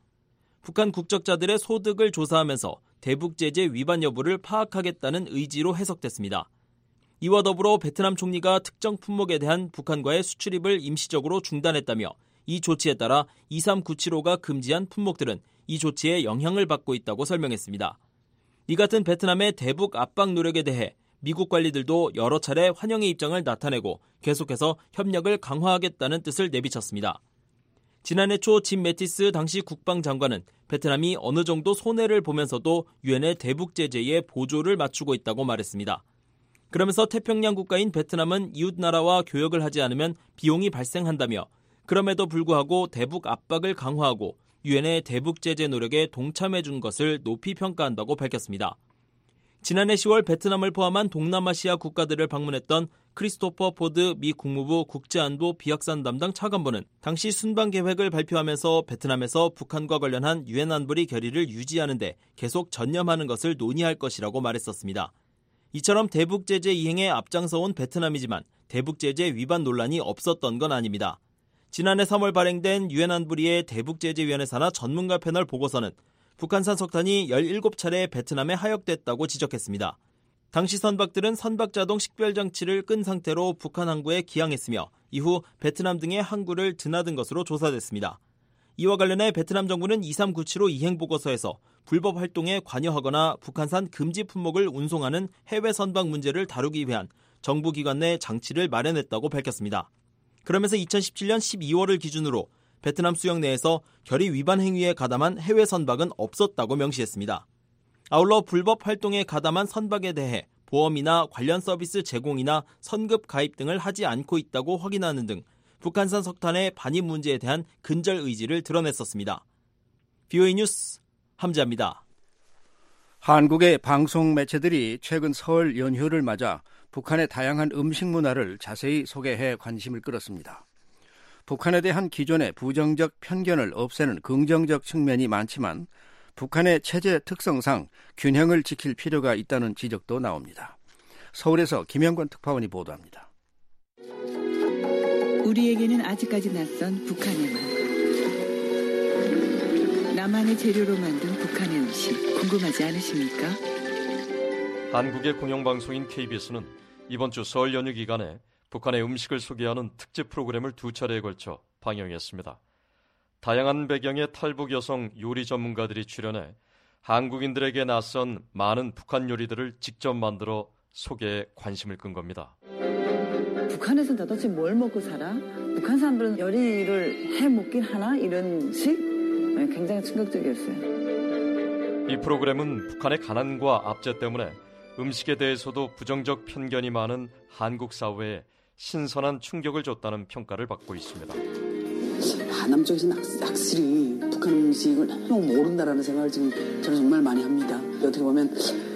북한 국적자들의 소득을 조사하면서 대북 제재 위반 여부를 파악하겠다는 의지로 해석됐습니다. 이와 더불어 베트남 총리가 특정 품목에 대한 북한과의 수출입을 임시적으로 중단했다며 이 조치에 따라 2397호가 금지한 품목들은 이 조치에 영향을 받고 있다고 설명했습니다. 이 같은 베트남의 대북 압박 노력에 대해 미국 관리들도 여러 차례 환영의 입장을 나타내고 계속해서 협력을 강화하겠다는 뜻을 내비쳤습니다. 지난해 초 짐 매티스 당시 국방장관은 베트남이 어느 정도 손해를 보면서도 유엔의 대북 제재에 보조를 맞추고 있다고 말했습니다. 그러면서 태평양 국가인 베트남은 이웃 나라와 교역을 하지 않으면 비용이 발생한다며 그럼에도 불구하고 대북 압박을 강화하고 유엔의 대북 제재 노력에 동참해 준 것을 높이 평가한다고 밝혔습니다. 지난해 10월 베트남을 포함한 동남아시아 국가들을 방문했던 크리스토퍼 포드 미 국무부 국제안보 비확산 담당 차관보는 당시 순방 계획을 발표하면서 베트남에서 북한과 관련한 유엔 안보리 결의를 유지하는 데 계속 전념하는 것을 논의할 것이라고 말했었습니다. 이처럼 대북 제재 이행에 앞장서온 베트남이지만 대북 제재 위반 논란이 없었던 건 아닙니다. 지난해 3월 발행된 유엔 안보리의 대북 제재 위원회 산하 전문가 패널 보고서는 북한산 석탄이 17차례 베트남에 하역됐다고 지적했습니다. 당시 선박들은 선박자동 식별장치를 끈 상태로 북한 항구에 기항했으며 이후 베트남 등의 항구를 드나든 것으로 조사됐습니다. 이와 관련해 베트남 정부는 2397호 이행보고서에서 불법 활동에 관여하거나 북한산 금지 품목을 운송하는 해외 선박 문제를 다루기 위한 정부기관 내 장치를 마련했다고 밝혔습니다. 그러면서 2017년 12월을 기준으로 베트남 수영 내에서 결의 위반 행위에 가담한 해외 선박은 없었다고 명시했습니다. 아울러 불법 활동에 가담한 선박에 대해 보험이나 관련 서비스 제공이나 선급 가입 등을 하지 않고 있다고 확인하는 등 북한산 석탄의 반입 문제에 대한 근절 의지를 드러냈었습니다. BOA 뉴스 함지아입니다. 한국의 방송 매체들이 최근 설 연휴를 맞아 북한의 다양한 음식 문화를 자세히 소개해 관심을 끌었습니다. 북한에 대한 기존의 부정적 편견을 없애는 긍정적 측면이 많지만 북한의 체제 특성상 균형을 지킬 필요가 있다는 지적도 나옵니다. 서울에서 김영권 특파원이 보도합니다. 우리에게는 아직까지 낯선 북한의 맛. 나만의 재료로 만든 북한의 음식 궁금하지 않으십니까? 한국의 공영방송인 KBS는 이번 주 설 연휴 기간에 북한의 음식을 소개하는 특집 프로그램을 2차례에 걸쳐 방영했습니다. 다양한 배경의 탈북 여성 요리 전문가들이 출연해 한국인들에게 낯선 많은 북한 요리들을 직접 만들어 소개에 관심을 끈 겁니다. 북한에서는 도대체 뭘 먹고 살아? 북한 사람들은 요리를 해 먹긴 하나? 이런 식? 굉장히 충격적이었어요. 이 프로그램은 북한의 가난과 압제 때문에 음식에 대해서도 부정적 편견이 많은 한국 사회에 신선한 충격을 줬다는 평가를 받고 있습니다. 하남 쪽에서는 확실히 북한 음식을 너무 모른다라는 생각을 지금 저는 정말 많이 합니다. 어떻게 보면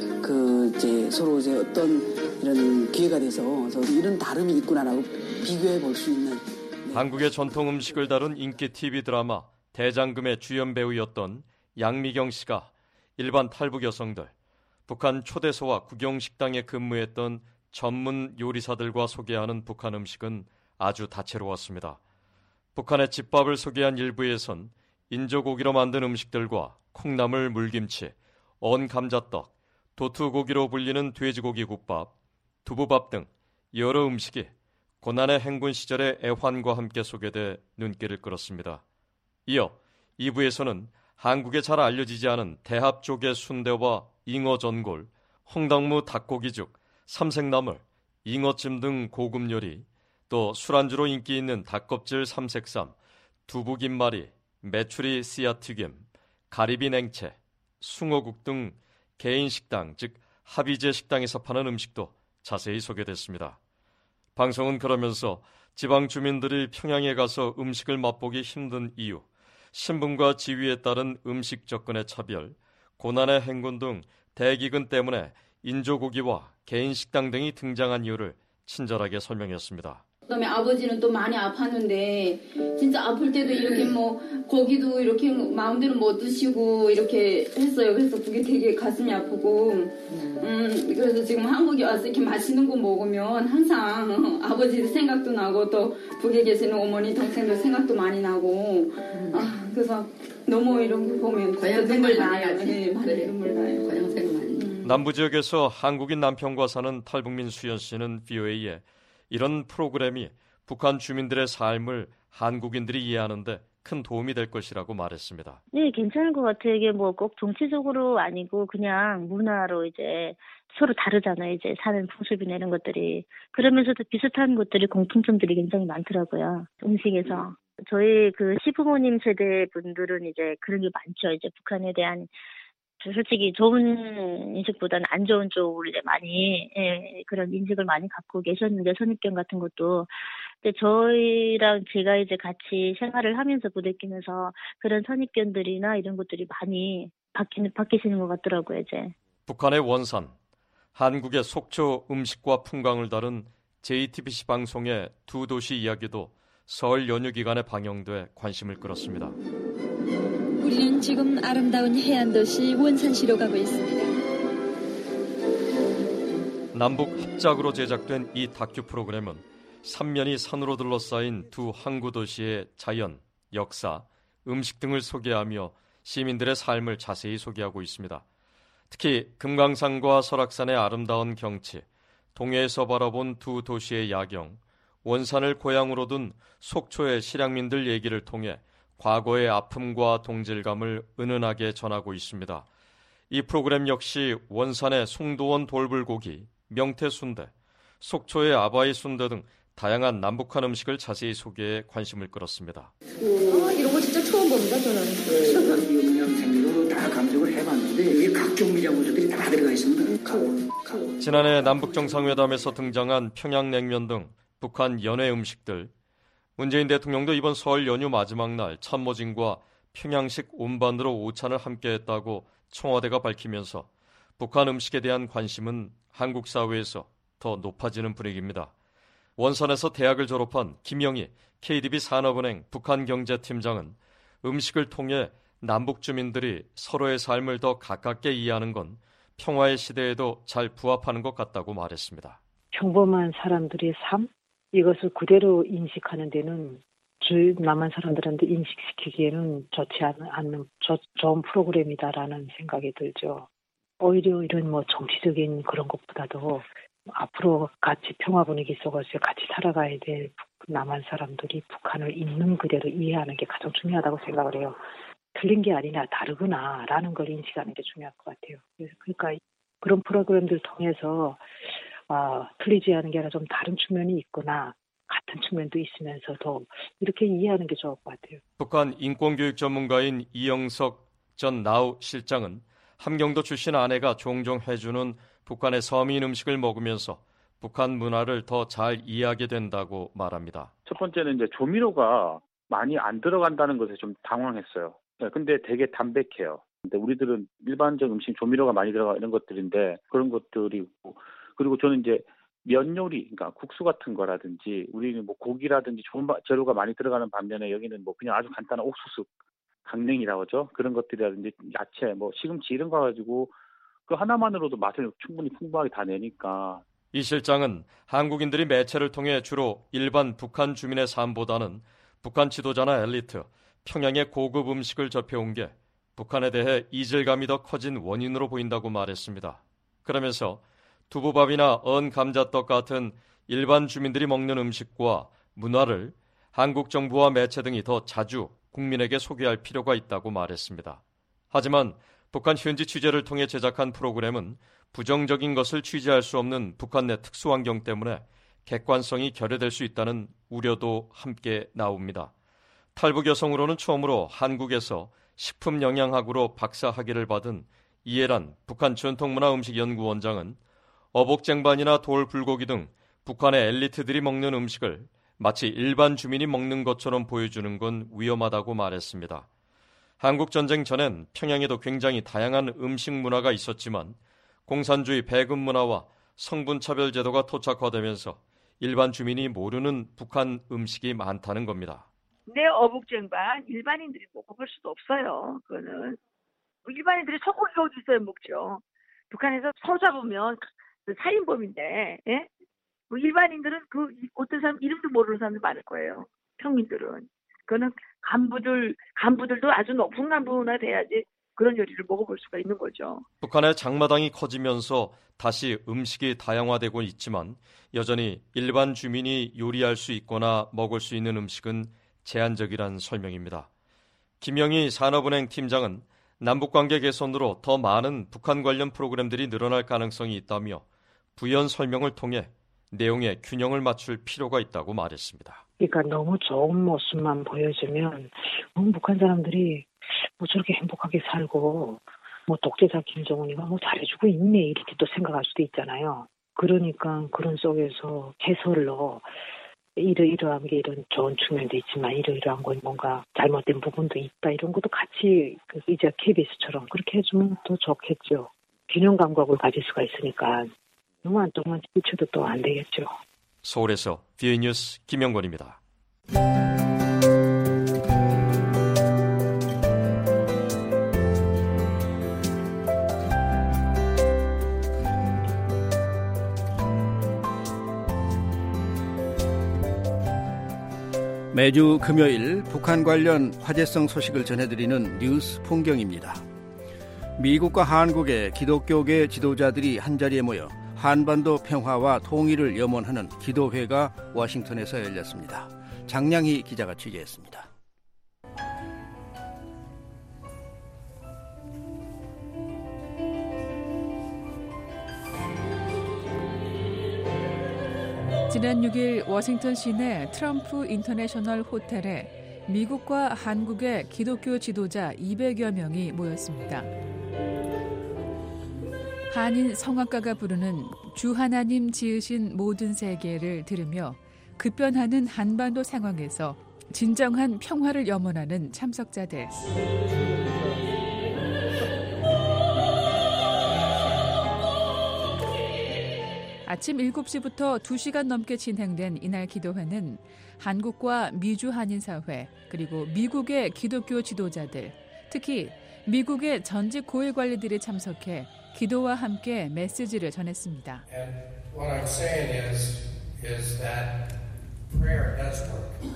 서로 어떤 이런 기회가 돼서 이런 다름이 있구나라고 비교해 볼 수 있는. 네. 한국의 전통 음식을 다룬 인기 TV 드라마 대장금의 주연 배우였던 양미경 씨가 일반 탈북 여성들, 북한 초대소와 국영식당에 근무했던 전문 요리사들과 소개하는 북한 음식은 아주 다채로웠습니다. 북한의 집밥을 소개한 일부에선 인조고기로 만든 음식들과 콩나물 물김치, 언감자떡, 도투고기로 불리는 돼지고기 국밥, 두부밥 등 여러 음식이 고난의 행군 시절의 애환과 함께 소개돼 눈길을 끌었습니다. 이어 2부에서는 한국에 잘 알려지지 않은 대합조개 순대와 잉어 전골, 홍당무 닭고기죽, 삼색나물, 잉어찜 등 고급 요리, 또 술안주로 인기 있는 닭껍질 삼색삼, 두부김말이, 메추리 씨앗튀김, 가리비 냉채, 숭어국 등 개인 식당, 즉 합의제 식당에서 파는 음식도 자세히 소개됐습니다. 방송은 그러면서 지방 주민들이 평양에 가서 음식을 맛보기 힘든 이유, 신분과 지위에 따른 음식 접근의 차별, 고난의 행군 등 대기근 때문에 인조고기와 개인 식당 등이 등장한 이유를 친절하게 설명했습니다. 그다음에 아버지는 또 많이 아팠는데 진짜 아플 때도 이렇게 뭐 고기도 이렇게 마음대로 못 드시고 이렇게 했어요. 그래서 그게 되게 가슴이 아프고 그래서 지금 한국에 와서 이렇게 맛있는 거 먹으면 항상 아버지 생각도 나고 또 북에 계시는 어머니 동생들 생각도 많이 나고 그래서 너무 이런 거 보면 고향 생각 많이 나지. 네, 많이 눈물 나요. 고향 생각 많이. 남부 지역에서 한국인 남편과 사는 탈북민 수연 씨는 VOA에 이런 프로그램이 북한 주민들의 삶을 한국인들이 이해하는데 큰 도움이 될 것이라고 말했습니다. 네, 괜찮을 것 같아요. 이게 뭐 꼭 정치적으로 아니고 그냥 문화로 이제 서로 다르잖아요. 이제 사는 풍습이나 이런 것들이. 그러면서도 비슷한 것들이 공통점들이 굉장히 많더라고요. 음식에서. 저희 그 시부모님 세대 분들은 이제 그런 게 많죠. 이제 북한에 대한 솔직히 좋은 인식보다는 안 좋은 쪽을 이제 많이 그런 인식을 많이 갖고 계셨는데 선입견 같은 것도 근데 저희랑 제가 이제 같이 생활을 하면서 부대끼면서 그런 선입견들이나 이런 것들이 많이 바뀌시는 것 같더라고요. 이제 북한의 원산, 한국의 속초 음식과 풍광을 다룬 JTBC 방송의 두 도시 이야기도 설 연휴 기간에 방영돼 관심을 끌었습니다. 우리는 지금 아름다운 해안도시 원산시로 가고 있습니다. 남북 합작으로 제작된 이 다큐 프로그램은 3면이 산으로 둘러싸인 두 항구 도시의 자연, 역사, 음식 등을 소개하며 시민들의 삶을 자세히 소개하고 있습니다. 특히 금강산과 설악산의 아름다운 경치, 동해에서 바라본 두 도시의 야경, 원산을 고향으로 둔 속초의 실향민들 얘기를 통해 과거의 아픔과 동질감을 은은하게 전하고 있습니다. 이 프로그램 역시 원산의 송도원 돌불고기, 명태순대, 속초의 아바이 순대 등 다양한 남북한 음식을 자세히 소개해 관심을 끌었습니다. 이런 거 진짜 처음 봅니다, 저는. 영양생으로 다 감정을 해봤는데 여기 각종 미장 요소들이 다 들어가 있습니다. 지난해 남북정상회담에서 등장한 평양냉면 등 북한 연해 음식들, 문재인 대통령도 이번 설 연휴 마지막 날 참모진과 평양식 온반으로 오찬을 함께했다고 청와대가 밝히면서 북한 음식에 대한 관심은 한국 사회에서 더 높아지는 분위기입니다. 원산에서 대학을 졸업한 김영희 KDB 산업은행 북한경제팀장은 음식을 통해 남북 주민들이 서로의 삶을 더 가깝게 이해하는 건 평화의 시대에도 잘 부합하는 것 같다고 말했습니다. 평범한 사람들의 삶? 이것을 그대로 인식하는 데는 남한 사람들한테 인식시키기에는 좋지 않는 좋은 프로그램이다라는 생각이 들죠. 오히려 이런 정치적인 그런 것보다도 앞으로 같이 평화 분위기 속에서 같이 살아가야 될 남한 사람들이 북한을 있는 그대로 이해하는 게 가장 중요하다고 생각을 해요. 틀린 게 아니라 다르구나라는 걸 인식하는 게 중요할 것 같아요. 그러니까 그런 프로그램들 통해서 틀리지 않은 게 아니라 좀 다른 측면이 있구나, 같은 측면도 있으면서도 이렇게 이해하는 게 좋을 것 같아요. 북한 인권교육 전문가인 이영석 전 나우 실장은 함경도 출신 아내가 종종 해주는 북한의 서민 음식을 먹으면서 북한 문화를 더 잘 이해하게 된다고 말합니다. 첫 번째는 이제 조미료가 많이 안 들어간다는 것에 좀 당황했어요. 근데 되게 담백해요. 근데 우리들은 일반적 음식 조미료가 많이 들어가 이런 것들인데 그런 것들이고, 그리고 저는 이제 면 요리, 그러니까 국수 같은 거라든지 우리는 고기라든지 좋은 재료가 많이 들어가는 반면에 여기는 그냥 아주 간단한 옥수수, 강냉이라고 하죠. 그런 것들이라든지 야채, 시금치 이런 거 가지고 그 하나만으로도 맛을 충분히 풍부하게 다 내니까. 이 실장은 한국인들이 매체를 통해 주로 일반 북한 주민의 삶보다는 북한 지도자나 엘리트, 평양의 고급 음식을 접해온 게 북한에 대해 이질감이 더 커진 원인으로 보인다고 말했습니다. 그러면서 두부밥이나 언 감자떡 같은 일반 주민들이 먹는 음식과 문화를 한국 정부와 매체 등이 더 자주 국민에게 소개할 필요가 있다고 말했습니다. 하지만 북한 현지 취재를 통해 제작한 프로그램은 부정적인 것을 취재할 수 없는 북한 내 특수 환경 때문에 객관성이 결여될 수 있다는 우려도 함께 나옵니다. 탈북 여성으로는 처음으로 한국에서 식품영양학으로 박사학위를 받은 이해란 북한 전통문화음식연구원장은 어복쟁반이나 돌불고기 등 북한의 엘리트들이 먹는 음식을 마치 일반 주민이 먹는 것처럼 보여주는 건 위험하다고 말했습니다. 한국 전쟁 전엔 평양에도 굉장히 다양한 음식 문화가 있었지만 공산주의 배급 문화와 성분 차별 제도가 토착화되면서 일반 주민이 모르는 북한 음식이 많다는 겁니다. 내 어묵쟁반 일반인들이 먹어볼 수도 없어요. 그거는 일반인들이 소고기가 어디 있어야 먹죠. 북한에서 소 잡으면 4인범인데 예? 일반인들은 그 어떤 사람 이름도 모르는 사람들 많을 거예요. 평민들은. 그거는 간부들도 아주 높은 간부나 돼야지 그런 요리를 먹어볼 수가 있는 거죠. 북한의 장마당이 커지면서 다시 음식이 다양화되고 있지만 여전히 일반 주민이 요리할 수 있거나 먹을 수 있는 음식은 제한적이란 설명입니다. 김영희 산업은행 팀장은 남북관계 개선으로 더 많은 북한 관련 프로그램들이 늘어날 가능성이 있다며 부연 설명을 통해 내용에 균형을 맞출 필요가 있다고 말했습니다. 그러니까 너무 좋은 모습만 보여주면 북한 사람들이 뭐 저렇게 행복하게 살고 뭐 독재자 김정은이가 뭐 잘해주고 있네 이렇게 또 생각할 수도 있잖아요. 그러니까 그런 속에서 해설로 이러이러한 게 이런 좋은 측면도 있지만 이러이러한 건 뭔가 잘못된 부분도 있다 이런 것도 같이 이제 KBS처럼 그렇게 해주면 더 좋겠죠. 균형 감각을 가질 수가 있으니까 너무 한동안 지쳐도 또 안 되겠죠. 서울에서 VOA 뉴스 김영권입니다. 매주 금요일 북한 관련 화제성 소식을 전해드리는 뉴스 풍경입니다. 미국과 한국의 기독교계 지도자들이 한자리에 모여 한반도 평화와 통일을 염원하는 기도회가 워싱턴에서 열렸습니다. 장량희 기자가 취재했습니다. 지난 6일 워싱턴 시내 트럼프 인터내셔널 호텔에 미국과 한국의 기독교 지도자 200여 명이 모였습니다. 한인 성악가가 부르는 주 하나님 지으신 모든 세계를 들으며 급변하는 한반도 상황에서 진정한 평화를 염원하는 참석자들. 아침 7시부터 2시간 넘게 진행된 이날 기도회는 한국과 미주 한인사회 그리고 미국의 기독교 지도자들, 특히 미국의 전직 고위 관리들이 참석해 기도와 함께 메시지를 전했습니다. What I'm saying is that prayer does work.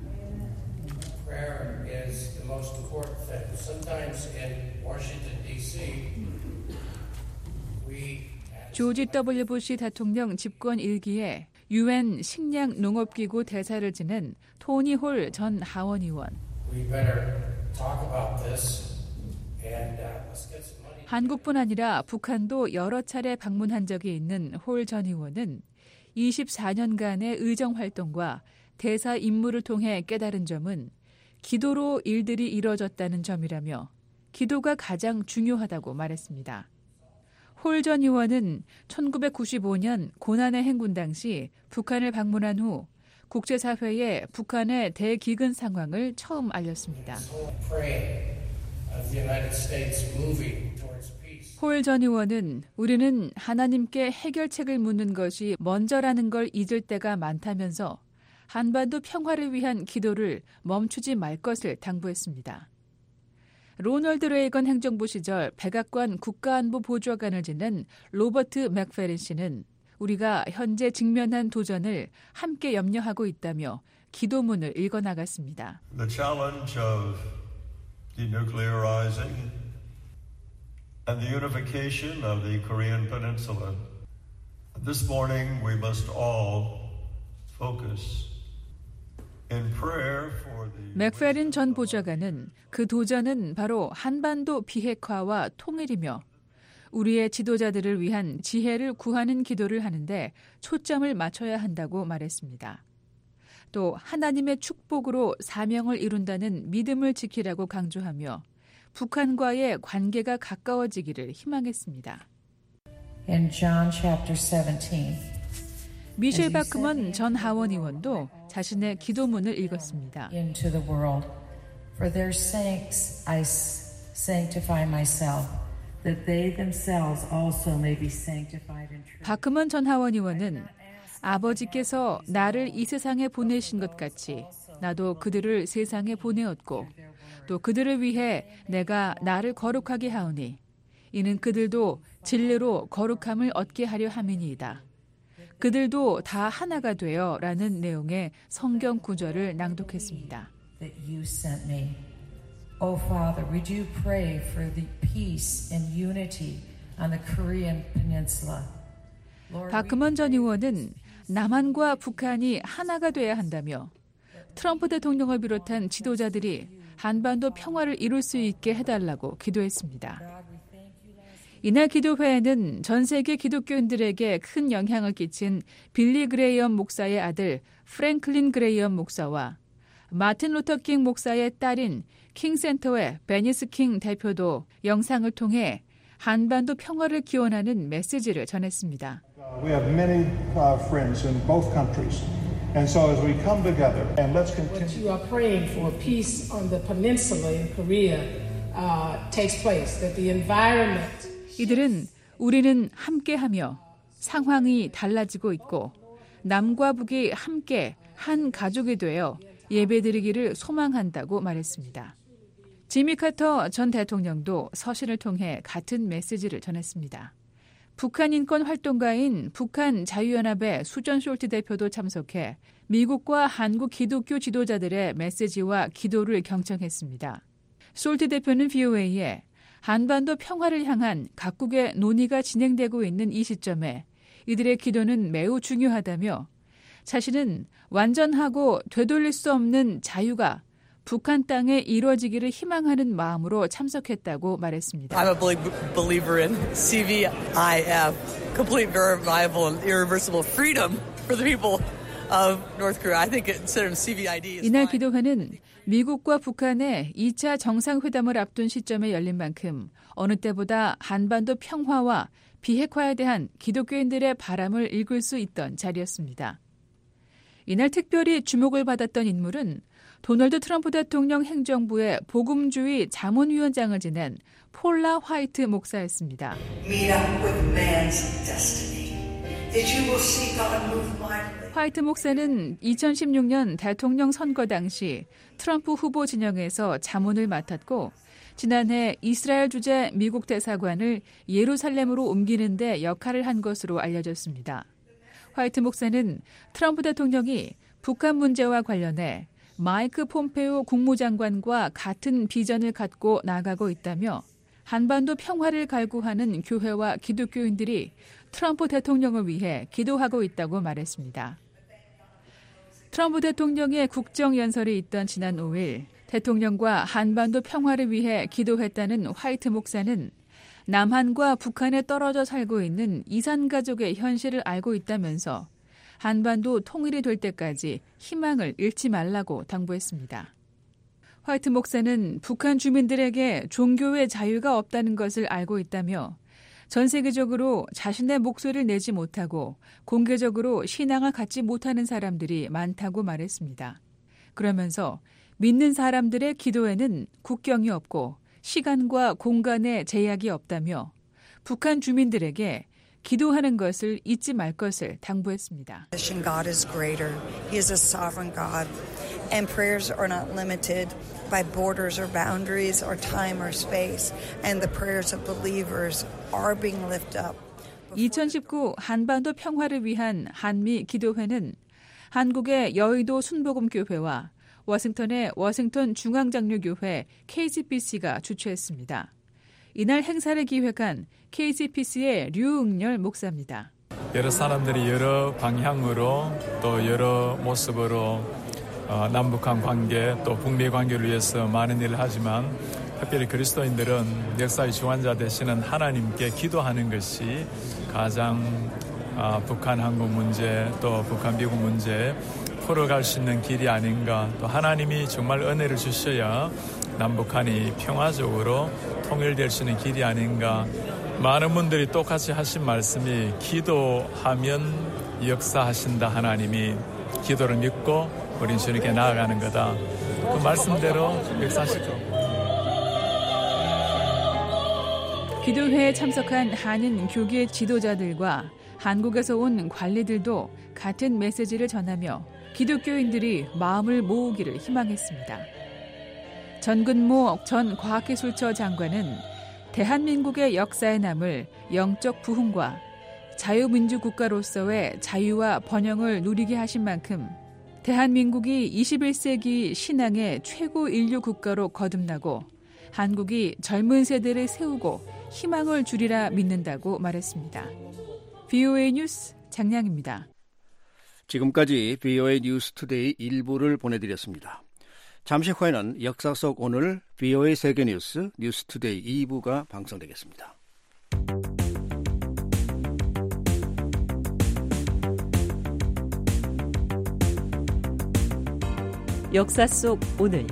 Prayer is the most important thing. Sometimes in Washington D.C. 조지 W. 부시 대통령 집권 1기에 UN 식량 농업기구 대사를 지낸 토니 홀 전 하원 의원. 한국뿐 아니라 북한도 여러 차례 방문한 적이 있는 홀 전 의원은 24년간의 의정활동과 대사 임무를 통해 깨달은 점은 기도로 일들이 이뤄졌다는 점이라며 기도가 가장 중요하다고 말했습니다. 홀 전 의원은 1995년 고난의 행군 당시 북한을 방문한 후 국제사회에 북한의 대기근 상황을 처음 알렸습니다. 홀 전 의원은 우리는 하나님께 해결책을 묻는 것이 먼저라는 걸 잊을 때가 많다면서 한반도 평화를 위한 기도를 멈추지 말 것을 당부했습니다. 로널드 레이건 행정부 시절 백악관 국가안보 보좌관을 지낸 로버트 맥페린 씨는 우리가 현재 직면한 도전을 함께 염려하고 있다며 기도문을 읽어나갔습니다. The challenge of denuclearizing and the unification of the Korean Peninsula. This morning we must all focus 맥페린 전 보좌관은 그 도전은 바로 한반도 비핵화와 통일이며 우리의 지도자들을 위한 지혜를 구하는 기도를 하는데 초점을 맞춰야 한다고 말했습니다. 또 하나님의 축복으로 사명을 이룬다는 믿음을 지키라고 강조하며 북한과의 관계가 가까워지기를 희망했습니다. In John chapter 17. 미셸 바크먼 전 하원 의원도 자신의 기도문을 읽었습니다. For their sakes I sanctify myself, that they themselves also may be sanctified in truth. 박흠원 전 하원 의원은 아버지께서 나를 이 세상에 보내신 것 같이 나도 그들을 세상에 보내었고 또 그들을 위해 내가 나를 거룩하게 하오니 이는 그들도 진리로 거룩함을 얻게 하려 함이니이다. 그들도 다 하나가 되어 라는 내용의 성경 구절을 낭독했습니다. That you sent me. Oh Father, would you pray for the peace and unity on the Korean Peninsula? 박흠원 전 의원은 남한과 북한이 하나가 돼야 한다며 트럼프 대통령을 비롯한 지도자들이 한반도 평화를 이룰 수 있게 해달라고 기도했습니다. 이날 기도회에는 전 세계 기독교인들에게 큰 영향을 끼친 빌리 그레이엄 목사의 아들 프랭클린 그레이엄 목사와 마틴 루터 킹 목사의 딸인 킹센터의 베니스 킹 대표도 영상을 통해 한반도 평화를 기원하는 메시지를 전했습니다. We have many friends in both countries. And so as we come together and let's continue. What you are praying for peace on the peninsula in Korea takes place. That the environment. 이들은 우리는 함께하며 상황이 달라지고 있고 남과 북이 함께 한 가족이 되어 예배드리기를 소망한다고 말했습니다. 지미 카터 전 대통령도 서신을 통해 같은 메시지를 전했습니다. 북한 인권 활동가인 북한 자유연합의 수전 숄트 대표도 참석해 미국과 한국 기독교 지도자들의 메시지와 기도를 경청했습니다. 숄트 대표는 VOA에 한반도 평화를 향한 각국의 논의가 진행되고 있는 이 시점에 이들의 기도는 매우 중요하다며 자신은 완전하고 되돌릴 수 없는 자유가 북한 땅에 이루어지기를 희망하는 마음으로 참석했다고 말했습니다. I'm a believer in CVIF, complete, verifiable, and irreversible freedom for the people of North Korea. I think instead of CVID is 이날 기도회는 미국과 북한의 2차 정상회담을 앞둔 시점에 열린 만큼 어느 때보다 한반도 평화와 비핵화에 대한 기독교인들의 바람을 읽을 수 있던 자리였습니다. 이날 특별히 주목을 받았던 인물은 도널드 트럼프 대통령 행정부의 복음주의 자문위원장을 지낸 폴라 화이트 목사였습니다. 화이트 목사는 2016년 대통령 선거 당시 트럼프 후보 진영에서 자문을 맡았고 지난해 이스라엘 주재 미국 대사관을 예루살렘으로 옮기는 데 역할을 한 것으로 알려졌습니다. 화이트 목사는 트럼프 대통령이 북한 문제와 관련해 마이크 폼페오 국무장관과 같은 비전을 갖고 나가고 있다며 한반도 평화를 갈구하는 교회와 기독교인들이 트럼프 대통령을 위해 기도하고 있다고 말했습니다. 트럼프 대통령의 국정연설이 있던 지난 5일 대통령과 한반도 평화를 위해 기도했다는 화이트 목사는 남한과 북한에 떨어져 살고 있는 이산가족의 현실을 알고 있다면서 한반도 통일이 될 때까지 희망을 잃지 말라고 당부했습니다. 화이트 목사는 북한 주민들에게 종교의 자유가 없다는 것을 알고 있다며 전 세계적으로 자신의 목소리를 내지 못하고 공개적으로 신앙을 갖지 못하는 사람들이 많다고 말했습니다. 그러면서 믿는 사람들의 기도에는 국경이 없고 시간과 공간의 제약이 없다며 북한 주민들에게 기도하는 것을 잊지 말 것을 당부했습니다. God is greater. He is a sovereign God. And prayers are not limited by borders or boundaries or time or space. And the prayers of believers are being lifted up. 2019 한반도 평화를 위한 한미 기도회는 한국의 여의도 순복음교회와 워싱턴의 워싱턴 중앙장로교회 KCPC가 주최했습니다. 이날 행사를 기획한 KCPC의 류응렬 목사입니다. 여러 사람들이 여러 방향으로 또 여러 모습으로 남북한 관계 또 북미 관계를 위해서 많은 일을 하지만 특별히 그리스도인들은 역사의 주관자 되시는 하나님께 기도하는 것이 가장 북한 한국 문제 또 북한 미국 문제 풀어갈 수 있는 길이 아닌가. 또 하나님이 정말 은혜를 주셔야 남북한이 평화적으로 통일될 수 있는 길이 아닌가. 많은 분들이 똑같이 하신 말씀이 기도하면 역사하신다 하나님이. 기도를 믿고 우린 주님께 나아가는 거다. 그 말씀대로 역사시켜. 기도회에 참석한 한인 교계 지도자들과 한국에서 온 관리들도 같은 메시지를 전하며 기독교인들이 마음을 모으기를 희망했습니다. 전근모 전 과학기술처 장관은 대한민국의 역사에 남을 영적 부흥과 자유민주국가로서의 자유와 번영을 누리게 하신 만큼 대한민국이 21세기 신앙의 최고 인류 국가로 거듭나고 한국이 젊은 세대를 세우고 희망을 주리라 믿는다고 말했습니다. VOA 뉴스 장량입니다. 지금까지 VOA 뉴스 투데이 1부를 보내드렸습니다. 잠시 후에는 역사 속 오늘 VOA 세계뉴스 뉴스 투데이 2부가 방송되겠습니다. 역사 속 오늘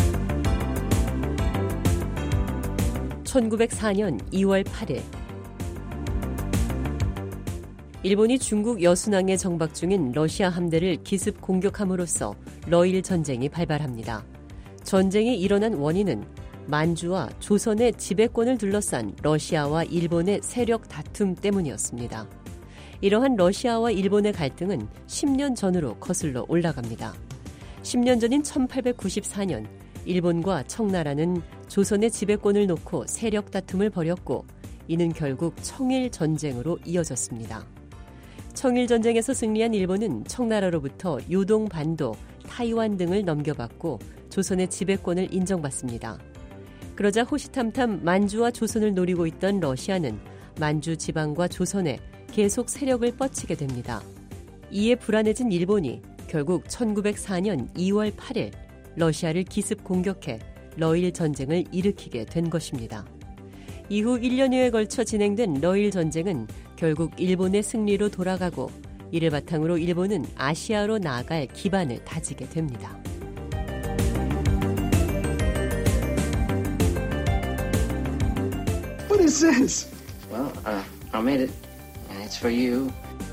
1904년 2월 8일 일본이 중국 여순항에 정박 중인 러시아 함대를 기습 공격함으로써 러일 전쟁이 발발합니다. 전쟁이 일어난 원인은 만주와 조선의 지배권을 둘러싼 러시아와 일본의 세력 다툼 때문이었습니다. 이러한 러시아와 일본의 갈등은 10년 전으로 거슬러 올라갑니다. 10년 전인 1894년 일본과 청나라는 조선의 지배권을 놓고 세력 다툼을 벌였고 이는 결국 청일전쟁으로 이어졌습니다. 청일전쟁에서 승리한 일본은 청나라로부터 요동반도, 타이완 등을 넘겨받고 조선의 지배권을 인정받습니다. 그러자 호시탐탐 만주와 조선을 노리고 있던 러시아는 만주 지방과 조선에 계속 세력을 뻗치게 됩니다. 이에 불안해진 일본이 결국 1904년 2월 8일 러시아를 기습 공격해 러일 전쟁을 일으키게 된 것입니다. 이후 1년여에 걸쳐 진행된 러일 전쟁은 결국 일본의 승리로 돌아가고 이를 바탕으로 일본은 아시아로 나아갈 기반을 다지게 됩니다. What is this? Well, I made it. It's for you.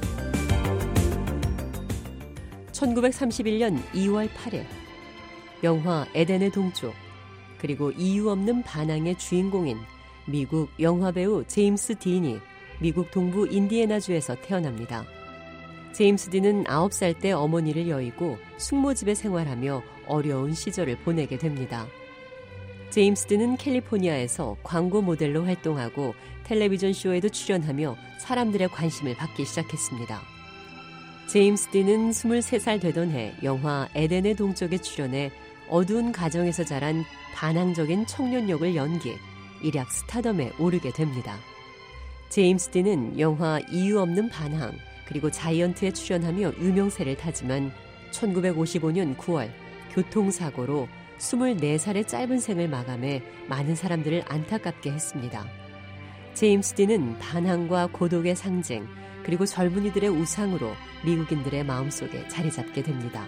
1931년 2월 8일 영화 에덴의 동쪽 그리고 이유 없는 반항의 주인공인 미국 영화배우 제임스 딘이 미국 동부 인디애나주에서 태어납니다. 제임스 딘은 9살 때 어머니를 여의고 숙모집에 생활하며 어려운 시절을 보내게 됩니다. 제임스 딘은 캘리포니아에서 광고 모델로 활동하고 텔레비전 쇼에도 출연하며 사람들의 관심을 받기 시작했습니다. 제임스 딘은 23살 되던 해 영화 에덴의 동쪽에 출연해 어두운 가정에서 자란 반항적인 청년 역을 연기, 일약 스타덤에 오르게 됩니다. 제임스 딘은 영화 이유 없는 반항 그리고 자이언트에 출연하며 유명세를 타지만 1955년 9월 교통사고로 24살의 짧은 생을 마감해 많은 사람들을 안타깝게 했습니다. 제임스 딘은 반항과 고독의 상징 그리고 젊은이들의 우상으로 미국인들의 마음속에 자리 잡게 됩니다.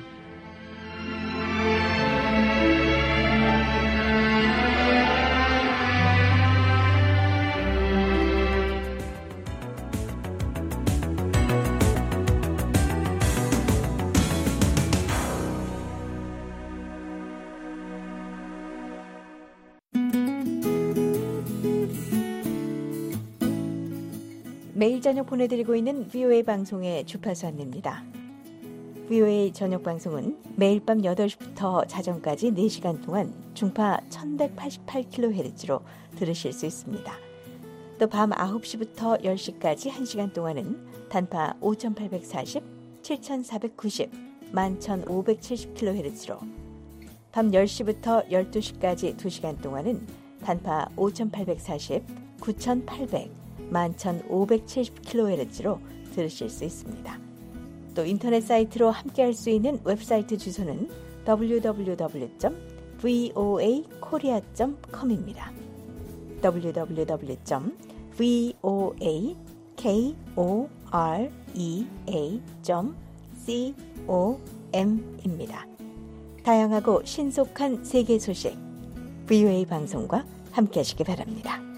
매일 저녁 보내드리고 있는 VOA 방송의 주파수 안내입니다. VOA 저녁 방송은 매일 밤 8시부터 자정까지 4시간 동안 중파 1188kHz로 들으실 수 있습니다. 또 밤 9시부터 10시까지 1시간 동안은 단파 5840, 7490, 11570kHz로 밤 10시부터 12시까지 2시간 동안은 단파 5840, 9800, 11570kHz로 들으실 수 있습니다. 또 인터넷 사이트로 함께할 수 있는 웹사이트 주소는 www.voakorea.com입니다. www.voakorea.com입니다. 다양하고 신속한 세계 소식 VOA 방송과 함께하시기 바랍니다.